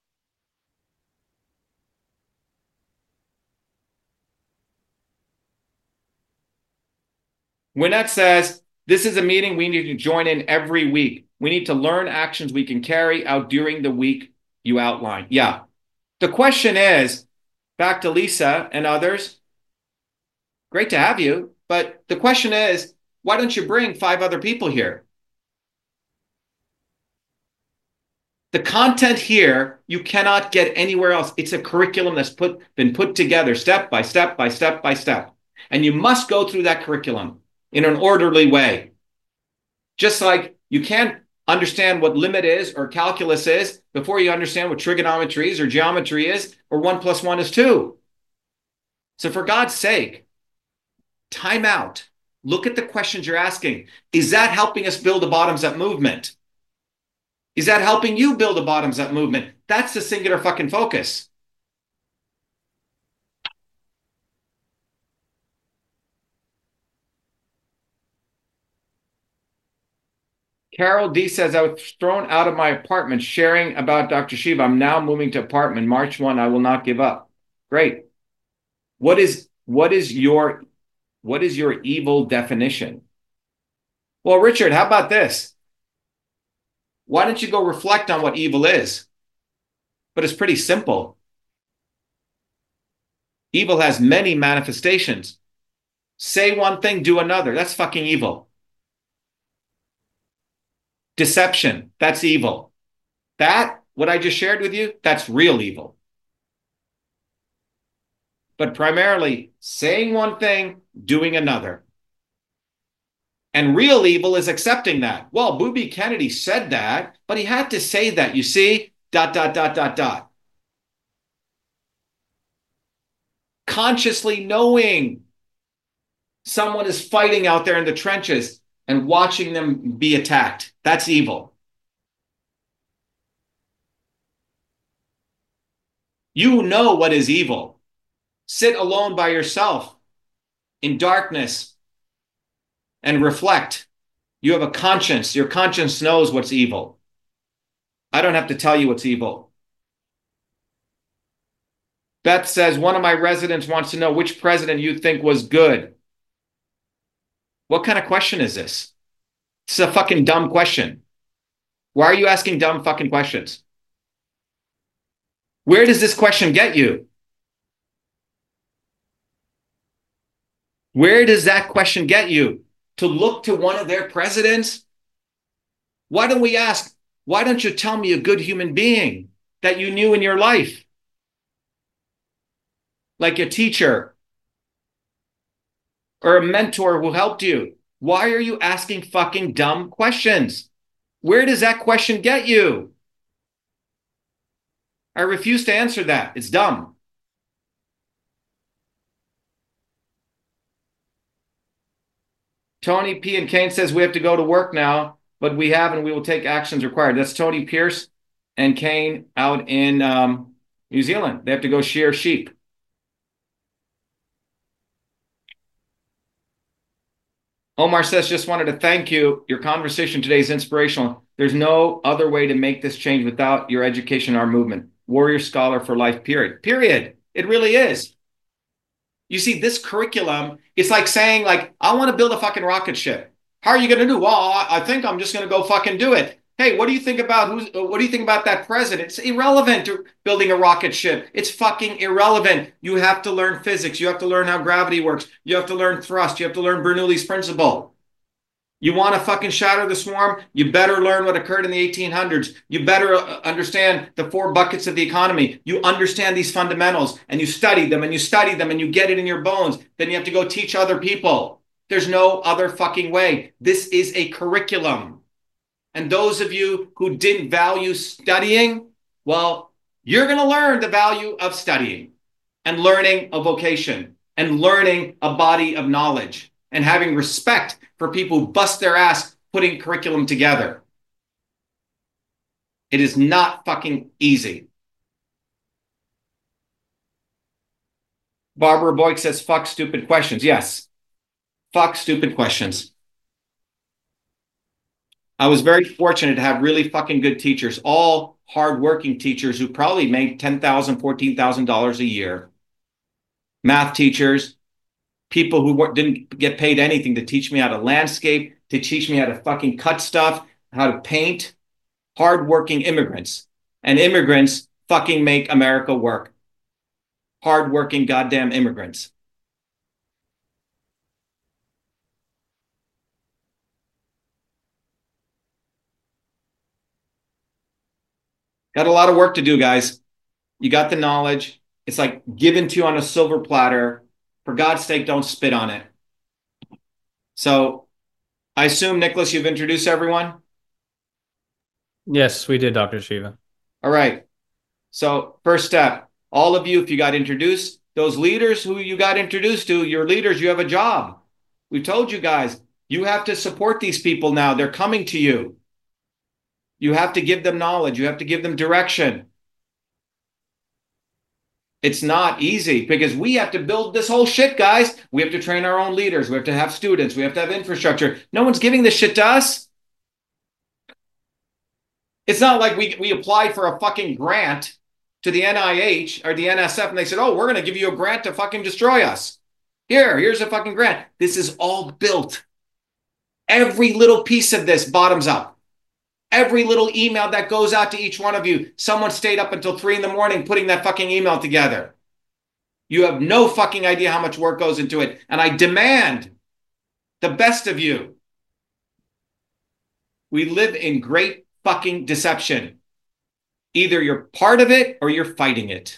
Wynette says, this is a meeting we need to join in every week. We need to learn actions we can carry out during the week you outlined. Yeah. The question is, back to Lisa and others, great to have you, but the question is, why don't you bring 5 other people here? The content here, you cannot get anywhere else. It's a curriculum that's been put together step by step by step by step. And you must go through that curriculum in an orderly way. Just like you can't understand what limit is or calculus is before you understand what trigonometry is or geometry is or 1 + 1 is 2. So for God's sake, time out. Look at the questions you're asking. Is that helping us build a bottoms-up movement? Is that helping you build a bottoms-up movement? That's the singular fucking focus. Carol D says, I was thrown out of my apartment sharing about Dr. Shiva. I'm now moving to apartment. March 1, I will not give up. Great. What is your evil definition? Well, Richard, how about this? Why don't you go reflect on what evil is? But it's pretty simple. Evil has many manifestations. Say one thing, do another. That's fucking evil. Deception, that's evil. That, what I just shared with you, that's real evil. But primarily saying one thing, doing another. And real evil is accepting that. Well, Booby Kennedy said that, but he had to say that, you see, ... Consciously knowing someone is fighting out there in the trenches and watching them be attacked. That's evil. You know what is evil. Sit alone by yourself in darkness and reflect. You have a conscience. Your conscience knows what's evil. I don't have to tell you what's evil. Beth says, one of my residents wants to know which president you think was good. What kind of question is this? It's a fucking dumb question. Why are you asking dumb fucking questions? Where does this question get you? Where does that question get you? To look to one of their presidents? Why don't we ask, why don't you tell me a good human being that you knew in your life? Like a teacher or a mentor who helped you. Why are you asking fucking dumb questions? Where does that question get you? I refuse to answer that. It's dumb. Tony P. and Kane says we have to go to work now, but we have and we will take actions required. That's Tony Pierce and Kane out in New Zealand. They have to go shear sheep. Omar says, just wanted to thank you. Your conversation today is inspirational. There's no other way to make this change without your education, our movement. Warrior scholar for life, period. Period. It really is. You see, this curriculum, it's like saying, like, I want to build a fucking rocket ship. How are you going to do? Well, I think I'm just going to go fucking do it. Hey, what do you think about that president? It's irrelevant to building a rocket ship. It's fucking irrelevant. You have to learn physics. You have to learn how gravity works. You have to learn thrust. You have to learn Bernoulli's principle. You want to fucking shatter the swarm? You better learn what occurred in the 1800s. You better understand the 4 buckets of the economy. You understand these fundamentals and you study them and you study them and you get it in your bones. Then you have to go teach other people. There's no other fucking way. This is a curriculum. And those of you who didn't value studying, well, you're going to learn the value of studying and learning a vocation and learning a body of knowledge and having respect for people who bust their ass putting curriculum together. It is not fucking easy. Barbara Boyk says, fuck stupid questions. Yes. Fuck stupid questions. I was very fortunate to have really fucking good teachers, all hardworking teachers who probably made $10,000, $14,000 a year. Math teachers, people who didn't get paid anything to teach me how to landscape, to teach me how to fucking cut stuff, how to paint. Hardworking immigrants. And immigrants fucking make America work. Hardworking goddamn immigrants. Got a lot of work to do, guys. You got the knowledge. It's like given to you on a silver platter. For God's sake, don't spit on it. So I assume, Nicholas, you've introduced everyone? Yes, we did, Dr. Shiva. All right. So first step, all of you, if you got introduced, those leaders who you got introduced to, your leaders, you have a job. We told you guys, you have to support these people now. They're coming to you. You have to give them knowledge. You have to give them direction. It's not easy because we have to build this whole shit, guys. We have to train our own leaders. We have to have students. We have to have infrastructure. No one's giving this shit to us. It's not like we applied for a fucking grant to the NIH or the NSF and they said, oh, we're going to give you a grant to fucking destroy us. Here's a fucking grant. This is all built. Every little piece of this bottoms up. Every little email that goes out to each one of you, someone stayed up until 3 a.m. putting that fucking email together. You have no fucking idea how much work goes into it. And I demand the best of you. We live in great fucking deception. Either you're part of it or you're fighting it.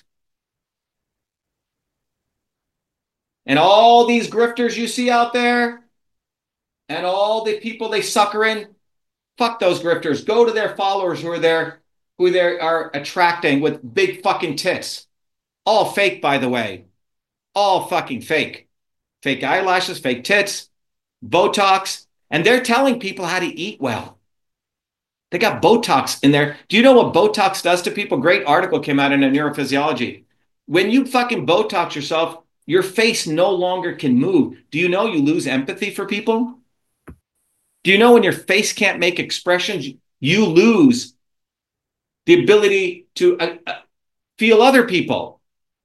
And all these grifters you see out there and all the people they sucker in, fuck those grifters. Go to their followers who they are attracting with big fucking tits. All fake, by the way. All fucking fake. Fake eyelashes, fake tits, Botox, and they're telling people how to eat well. They got Botox in there. Do you know what Botox does to people? Great article came out in a neurophysiology. When you fucking Botox yourself, your face no longer can move. Do you know you lose empathy for people? Do you know when your face can't make expressions, you lose the ability to feel other people?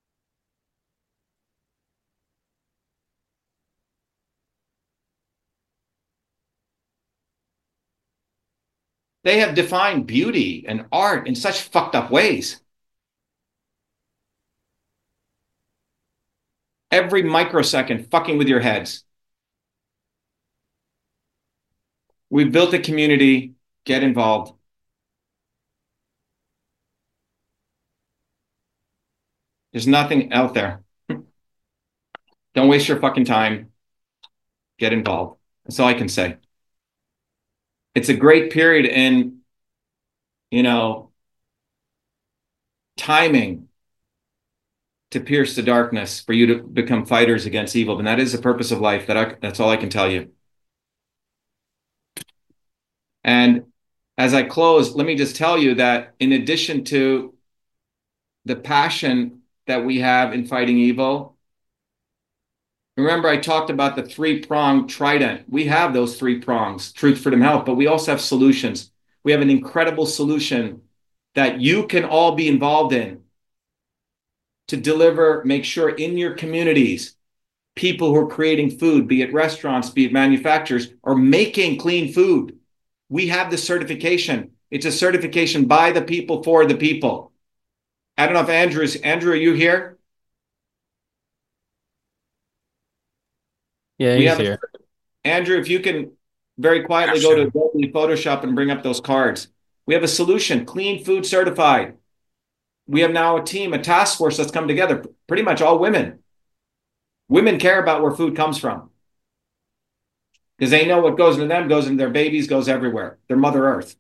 They have defined beauty and art in such fucked up ways. Every microsecond fucking with your heads. We've built a community. Get involved. There's nothing out there. Don't waste your fucking time. Get involved. That's all I can say. It's a great period in, timing to pierce the darkness for you to become fighters against evil. And that is the purpose of life. That's all I can tell you. And as I close, let me just tell you that in addition to the passion that we have in fighting evil, remember I talked about the three-pronged trident. We have those three prongs, truth, freedom, health, but we also have solutions. We have an incredible solution that you can all be involved in to deliver, make sure in your communities, people who are creating food, be it restaurants, be it manufacturers, are making clean food. We have the certification. It's a certification by the people for the people. I don't know if Andrew, are you here? Yeah, he's here. Andrew, if you can very quietly go to Adobe Photoshop and bring up those cards. We have a solution, clean food certified. We have now a team, a task force that's come together, pretty much all women. Women care about where food comes from because they know what goes into them, goes into their babies, goes everywhere, their Mother Earth.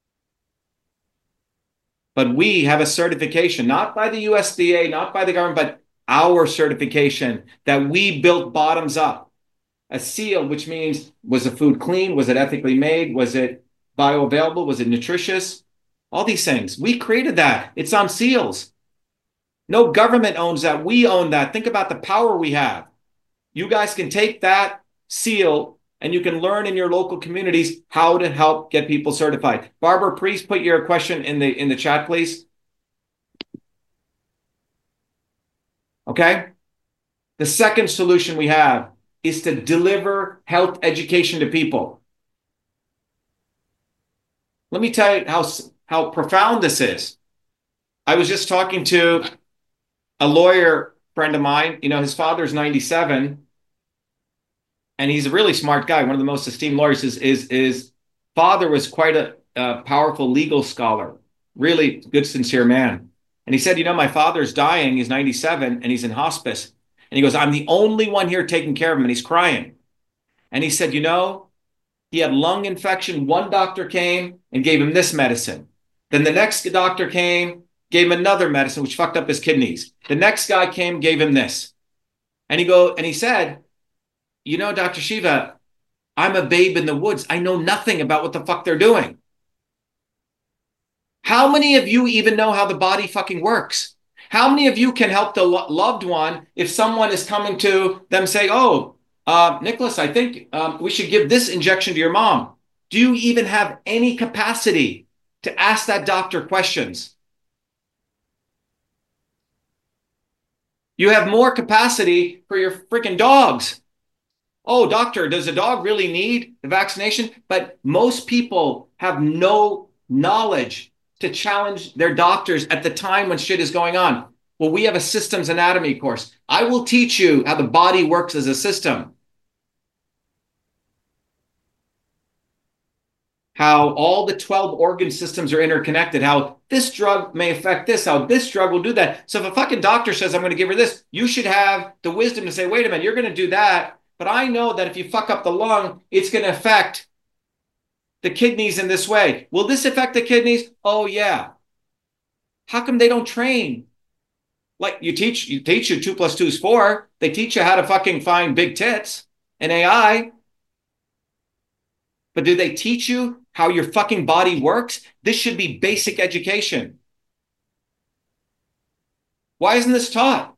But we have a certification, not by the USDA, not by the government, but our certification that we built bottoms up. A seal, which means, was the food clean? Was it ethically made? Was it bioavailable? Was it nutritious? All these things. We created that. It's on seals. No government owns that. We own that. Think about the power we have. You guys can take that seal and you can learn in your local communities how to help get people certified. Barbara, please put your question in the chat, please. Okay. The second solution we have is to deliver health education to people. Let me tell you how profound this is. I was just talking to a lawyer friend of mine. His father's 97, and he's a really smart guy. One of the most esteemed lawyers. His father was quite a powerful legal scholar, really good, sincere man. And he said, my father's dying. He's 97, and he's in hospice. And he goes, I'm the only one here taking care of him, and he's crying. And he said, he had lung infection. One doctor came and gave him this medicine. Then the next doctor came, gave him another medicine, which fucked up his kidneys. The next guy came, gave him this. And he said, Dr. Shiva, I'm a babe in the woods. I know nothing about what the fuck they're doing. How many of you even know how the body fucking works? How many of you can help the loved one if someone is coming to them say, Nicholas, I think we should give this injection to your mom. Do you even have any capacity to ask that doctor questions? You have more capacity for your freaking dogs. Oh, doctor, does a dog really need the vaccination? But most people have no knowledge to challenge their doctors at the time when shit is going on. Well, we have a systems anatomy course. I will teach you how the body works as a system. how all the 12 organ systems are interconnected, how this drug may affect this, how this drug will do that. So if a fucking doctor says, I'm going to give her this, you should have the wisdom to say, wait a minute, you're going to do that. But I know that if you fuck up the lung, it's going to affect the kidneys in this way. Will this affect the kidneys? Oh, yeah. How come they don't train? Like you teach you 2 + 2 is 4. They teach you how to fucking find big tits in AI. But do they teach you how your fucking body works? This should be basic education. Why isn't this taught?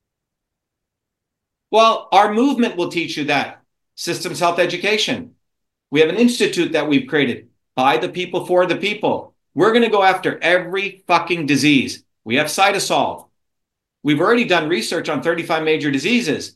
Well, our movement will teach you that. Systems Health Education. We have an institute that we've created by the people, for the people. We're going to go after every fucking disease. We have Cytosolve. We've already done research on 35 major diseases.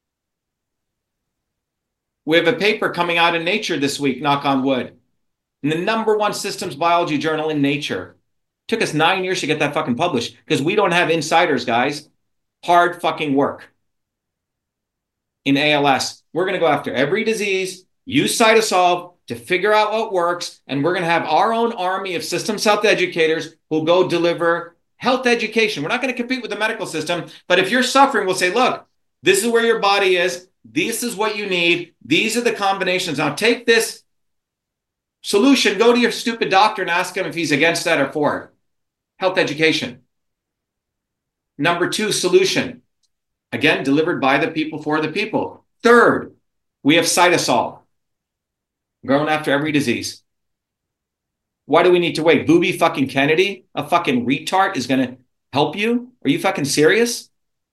We have a paper coming out in Nature this week, knock on wood, in the #1 systems biology journal in Nature. Took us 9 years to get that fucking published because we don't have insiders, guys. Hard fucking work. In ALS, we're going to go after every disease, use Cytosolve to figure out what works, and we're going to have our own army of systems health educators who'll go deliver health education. We're not going to compete with the medical system, but if you're suffering, we'll say, look, this is where your body is. This is what you need. These are the combinations. Now take this solution, go to your stupid doctor and ask him if he's against that or for it. Health education. #2, solution. Again, delivered by the people, for the people. Third, we have Cytosolve. Going after every disease. Why do we need to wait? Booby fucking Kennedy, a fucking retard, is going to help you? Are you fucking serious?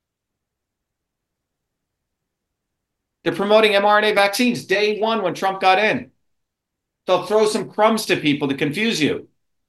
They're promoting mRNA vaccines day one when Trump got in. They'll throw some crumbs to people to confuse you.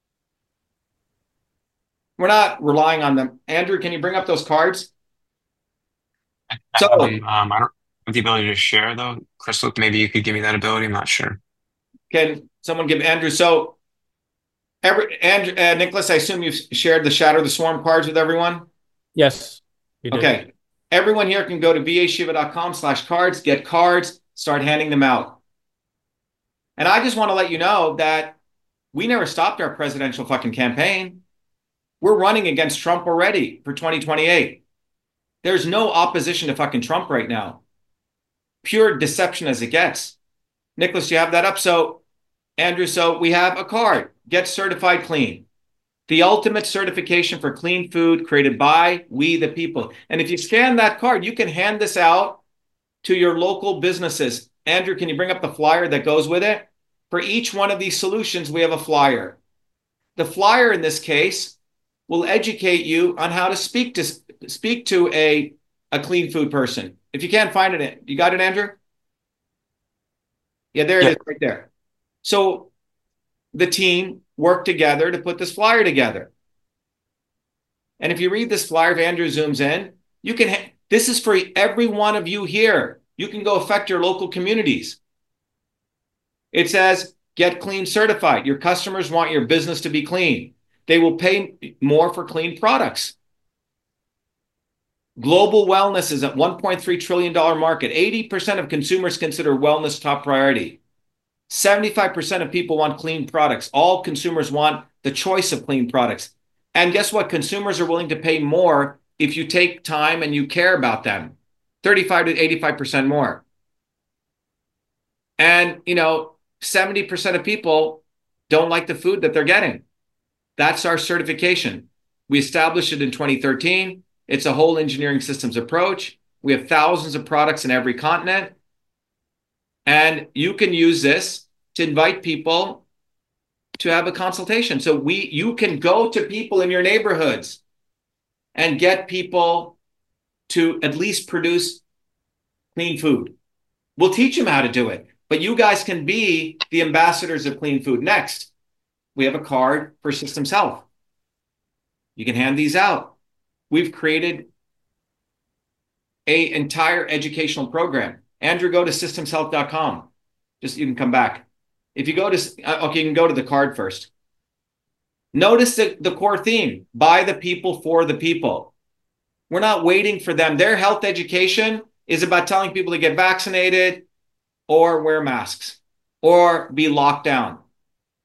We're not relying on them. Andrew, can you bring up those cards? I So, have them. I don't have the ability to share though. Crystal, maybe you could give me that ability. I'm not sure. can someone give Andrew? So, Nicholas, I assume you've shared the Shatter the Swarm cards with everyone? Yes. You did. Okay. Everyone here can go to vashiva.com/cards, get cards, start handing them out. And I just want to let you know that we never stopped our presidential fucking campaign. We're running against Trump already for 2028. There's no opposition to fucking Trump right now. Pure deception as it gets. Nicholas, you have that up? So, Andrew, so we have a card, Get Certified Clean. The ultimate certification for clean food created by we the people. And if you scan that card, you can hand this out to your local businesses. Andrew, can you bring up the flyer that goes with it? For each one of these solutions, we have a flyer. The flyer in this case will educate you on how to speak to a clean food person. If you can't find it, you got it, Andrew? Yeah, there it is right there. So the team worked together to put this flyer together. And if you read this flyer, if Andrew zooms in, you can, this is for every one of you here. You can go affect your local communities. It says, get clean certified. Your customers want your business to be clean. They will pay more for clean products. Global wellness is a $1.3 trillion market. 80% of consumers consider wellness top priority. 75% of people want clean products. All consumers want the choice of clean products. And guess what? Consumers are willing to pay more if you take time and you care about them. 35 to 85% more. And, 70% of people don't like the food that they're getting. That's our certification. We established it in 2013. It's a whole engineering systems approach. We have thousands of products in every continent. And you can use this to invite people to have a consultation. So you can go to people in your neighborhoods and get people to at least produce clean food. We'll teach them how to do it, but you guys can be the ambassadors of clean food. Next, we have a card for Systems Health. You can hand these out. We've created an entire educational program. Andrew, go to systemshealth.com. You can come back. If you go to, okay, you can go to the card first. Notice the core theme, by the people, for the people. We're not waiting for them. Their health education is about telling people to get vaccinated or wear masks or be locked down.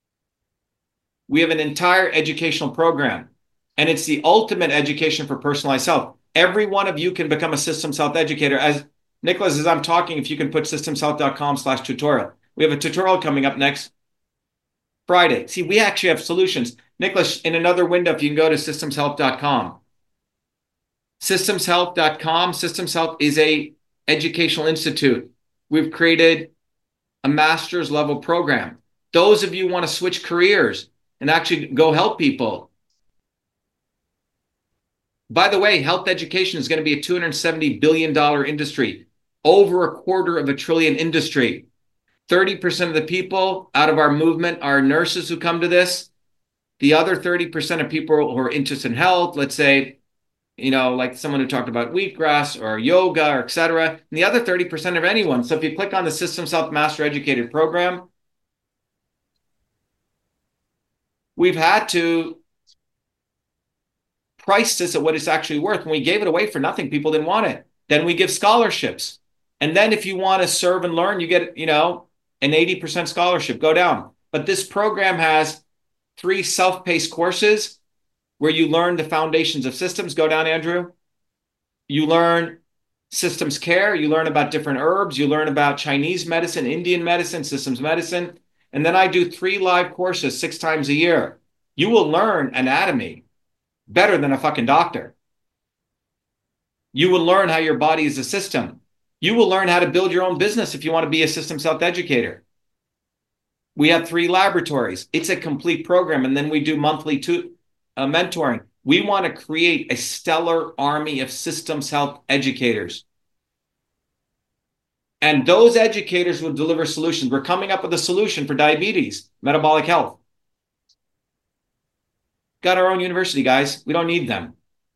We have an entire educational program, and it's the ultimate education for personalized health. Every one of you can become a systems health educator. As Nicholas, as I'm talking, if you can put systemshealth.com/tutorial. We have a tutorial coming up next Friday. See, we actually have solutions. Nicholas, in another window, if you can go to systemshealth.com. Systemshealth.com. Systems Health is a educational institute. We've created a master's level program. Those of you who want to switch careers and actually go help people. By the way, health education is going to be a $270 billion industry, over $250 billion industry. 30% of the people out of our movement are nurses who come to this. The other 30% of people who are interested in health, let's say, like someone who talked about wheatgrass or yoga or et cetera, and the other 30% of anyone. So if you click on the Systems Health Master Educated program, we've had to price this at what it's actually worth. When we gave it away for nothing, people didn't want it. Then we give scholarships. And then if you want to serve and learn, you get, an 80% scholarship, go down. But this program has 3 self-paced courses where you learn the foundations of systems. Go down, Andrew. You learn systems care. You learn about different herbs. You learn about Chinese medicine, Indian medicine, systems medicine. And then I do 3 live courses 6 times a year. You will learn anatomy better than a fucking doctor. You will learn how your body is a system. You will learn how to build your own business if you want to be a systems health educator. We have 3 laboratories. It's a complete program. And then we do monthly mentoring. We want to create a stellar army of systems health educators. And those educators will deliver solutions. We're coming up with a solution for diabetes, metabolic health. Got our own university, guys. We don't need them.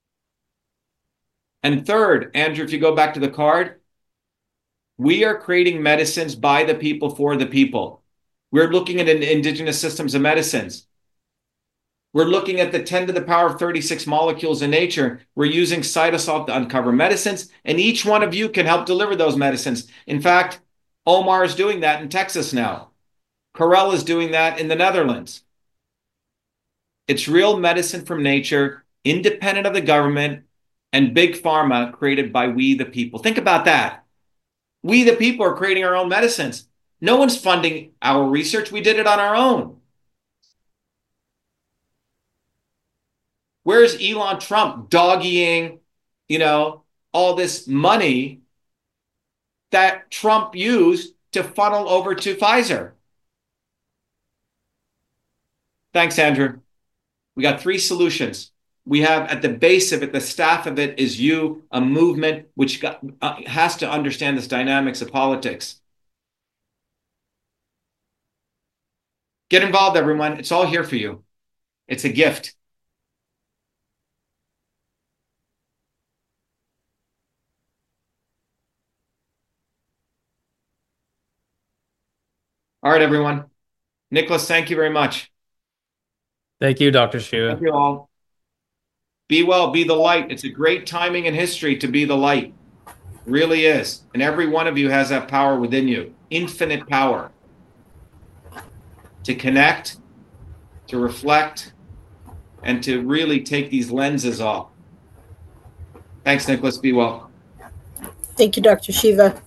And third, Andrew, if you go back to the card, we are creating medicines by the people for the people. We're looking at indigenous systems of medicines. We're looking at the 10 to the power of 36 molecules in nature. We're using Cytosolve to uncover medicines, and each one of you can help deliver those medicines. In fact, Omar is doing that in Texas now. Corel is doing that in the Netherlands. It's real medicine from nature, independent of the government and big pharma, created by we the people. Think about that. We the people are creating our own medicines. No one's funding our research. We did it on our own. Where's Elon Trump doggying, all this money that Trump used to funnel over to Pfizer? Thanks, Andrew. We got 3 solutions. We have at the base of it, the staff of it is you, a movement which has to understand this dynamics of politics. Get involved, everyone. It's all here for you. It's a gift. All right, everyone. Nicholas, thank you very much. Thank you, Dr. Shiva. Thank you all. Be well, be the light. It's a great timing in history to be the light. It really is. And every one of you has that power within you, infinite power to connect, to reflect, and to really take these lenses off. Thanks, Nicholas. Be well. Thank you, Dr. Shiva.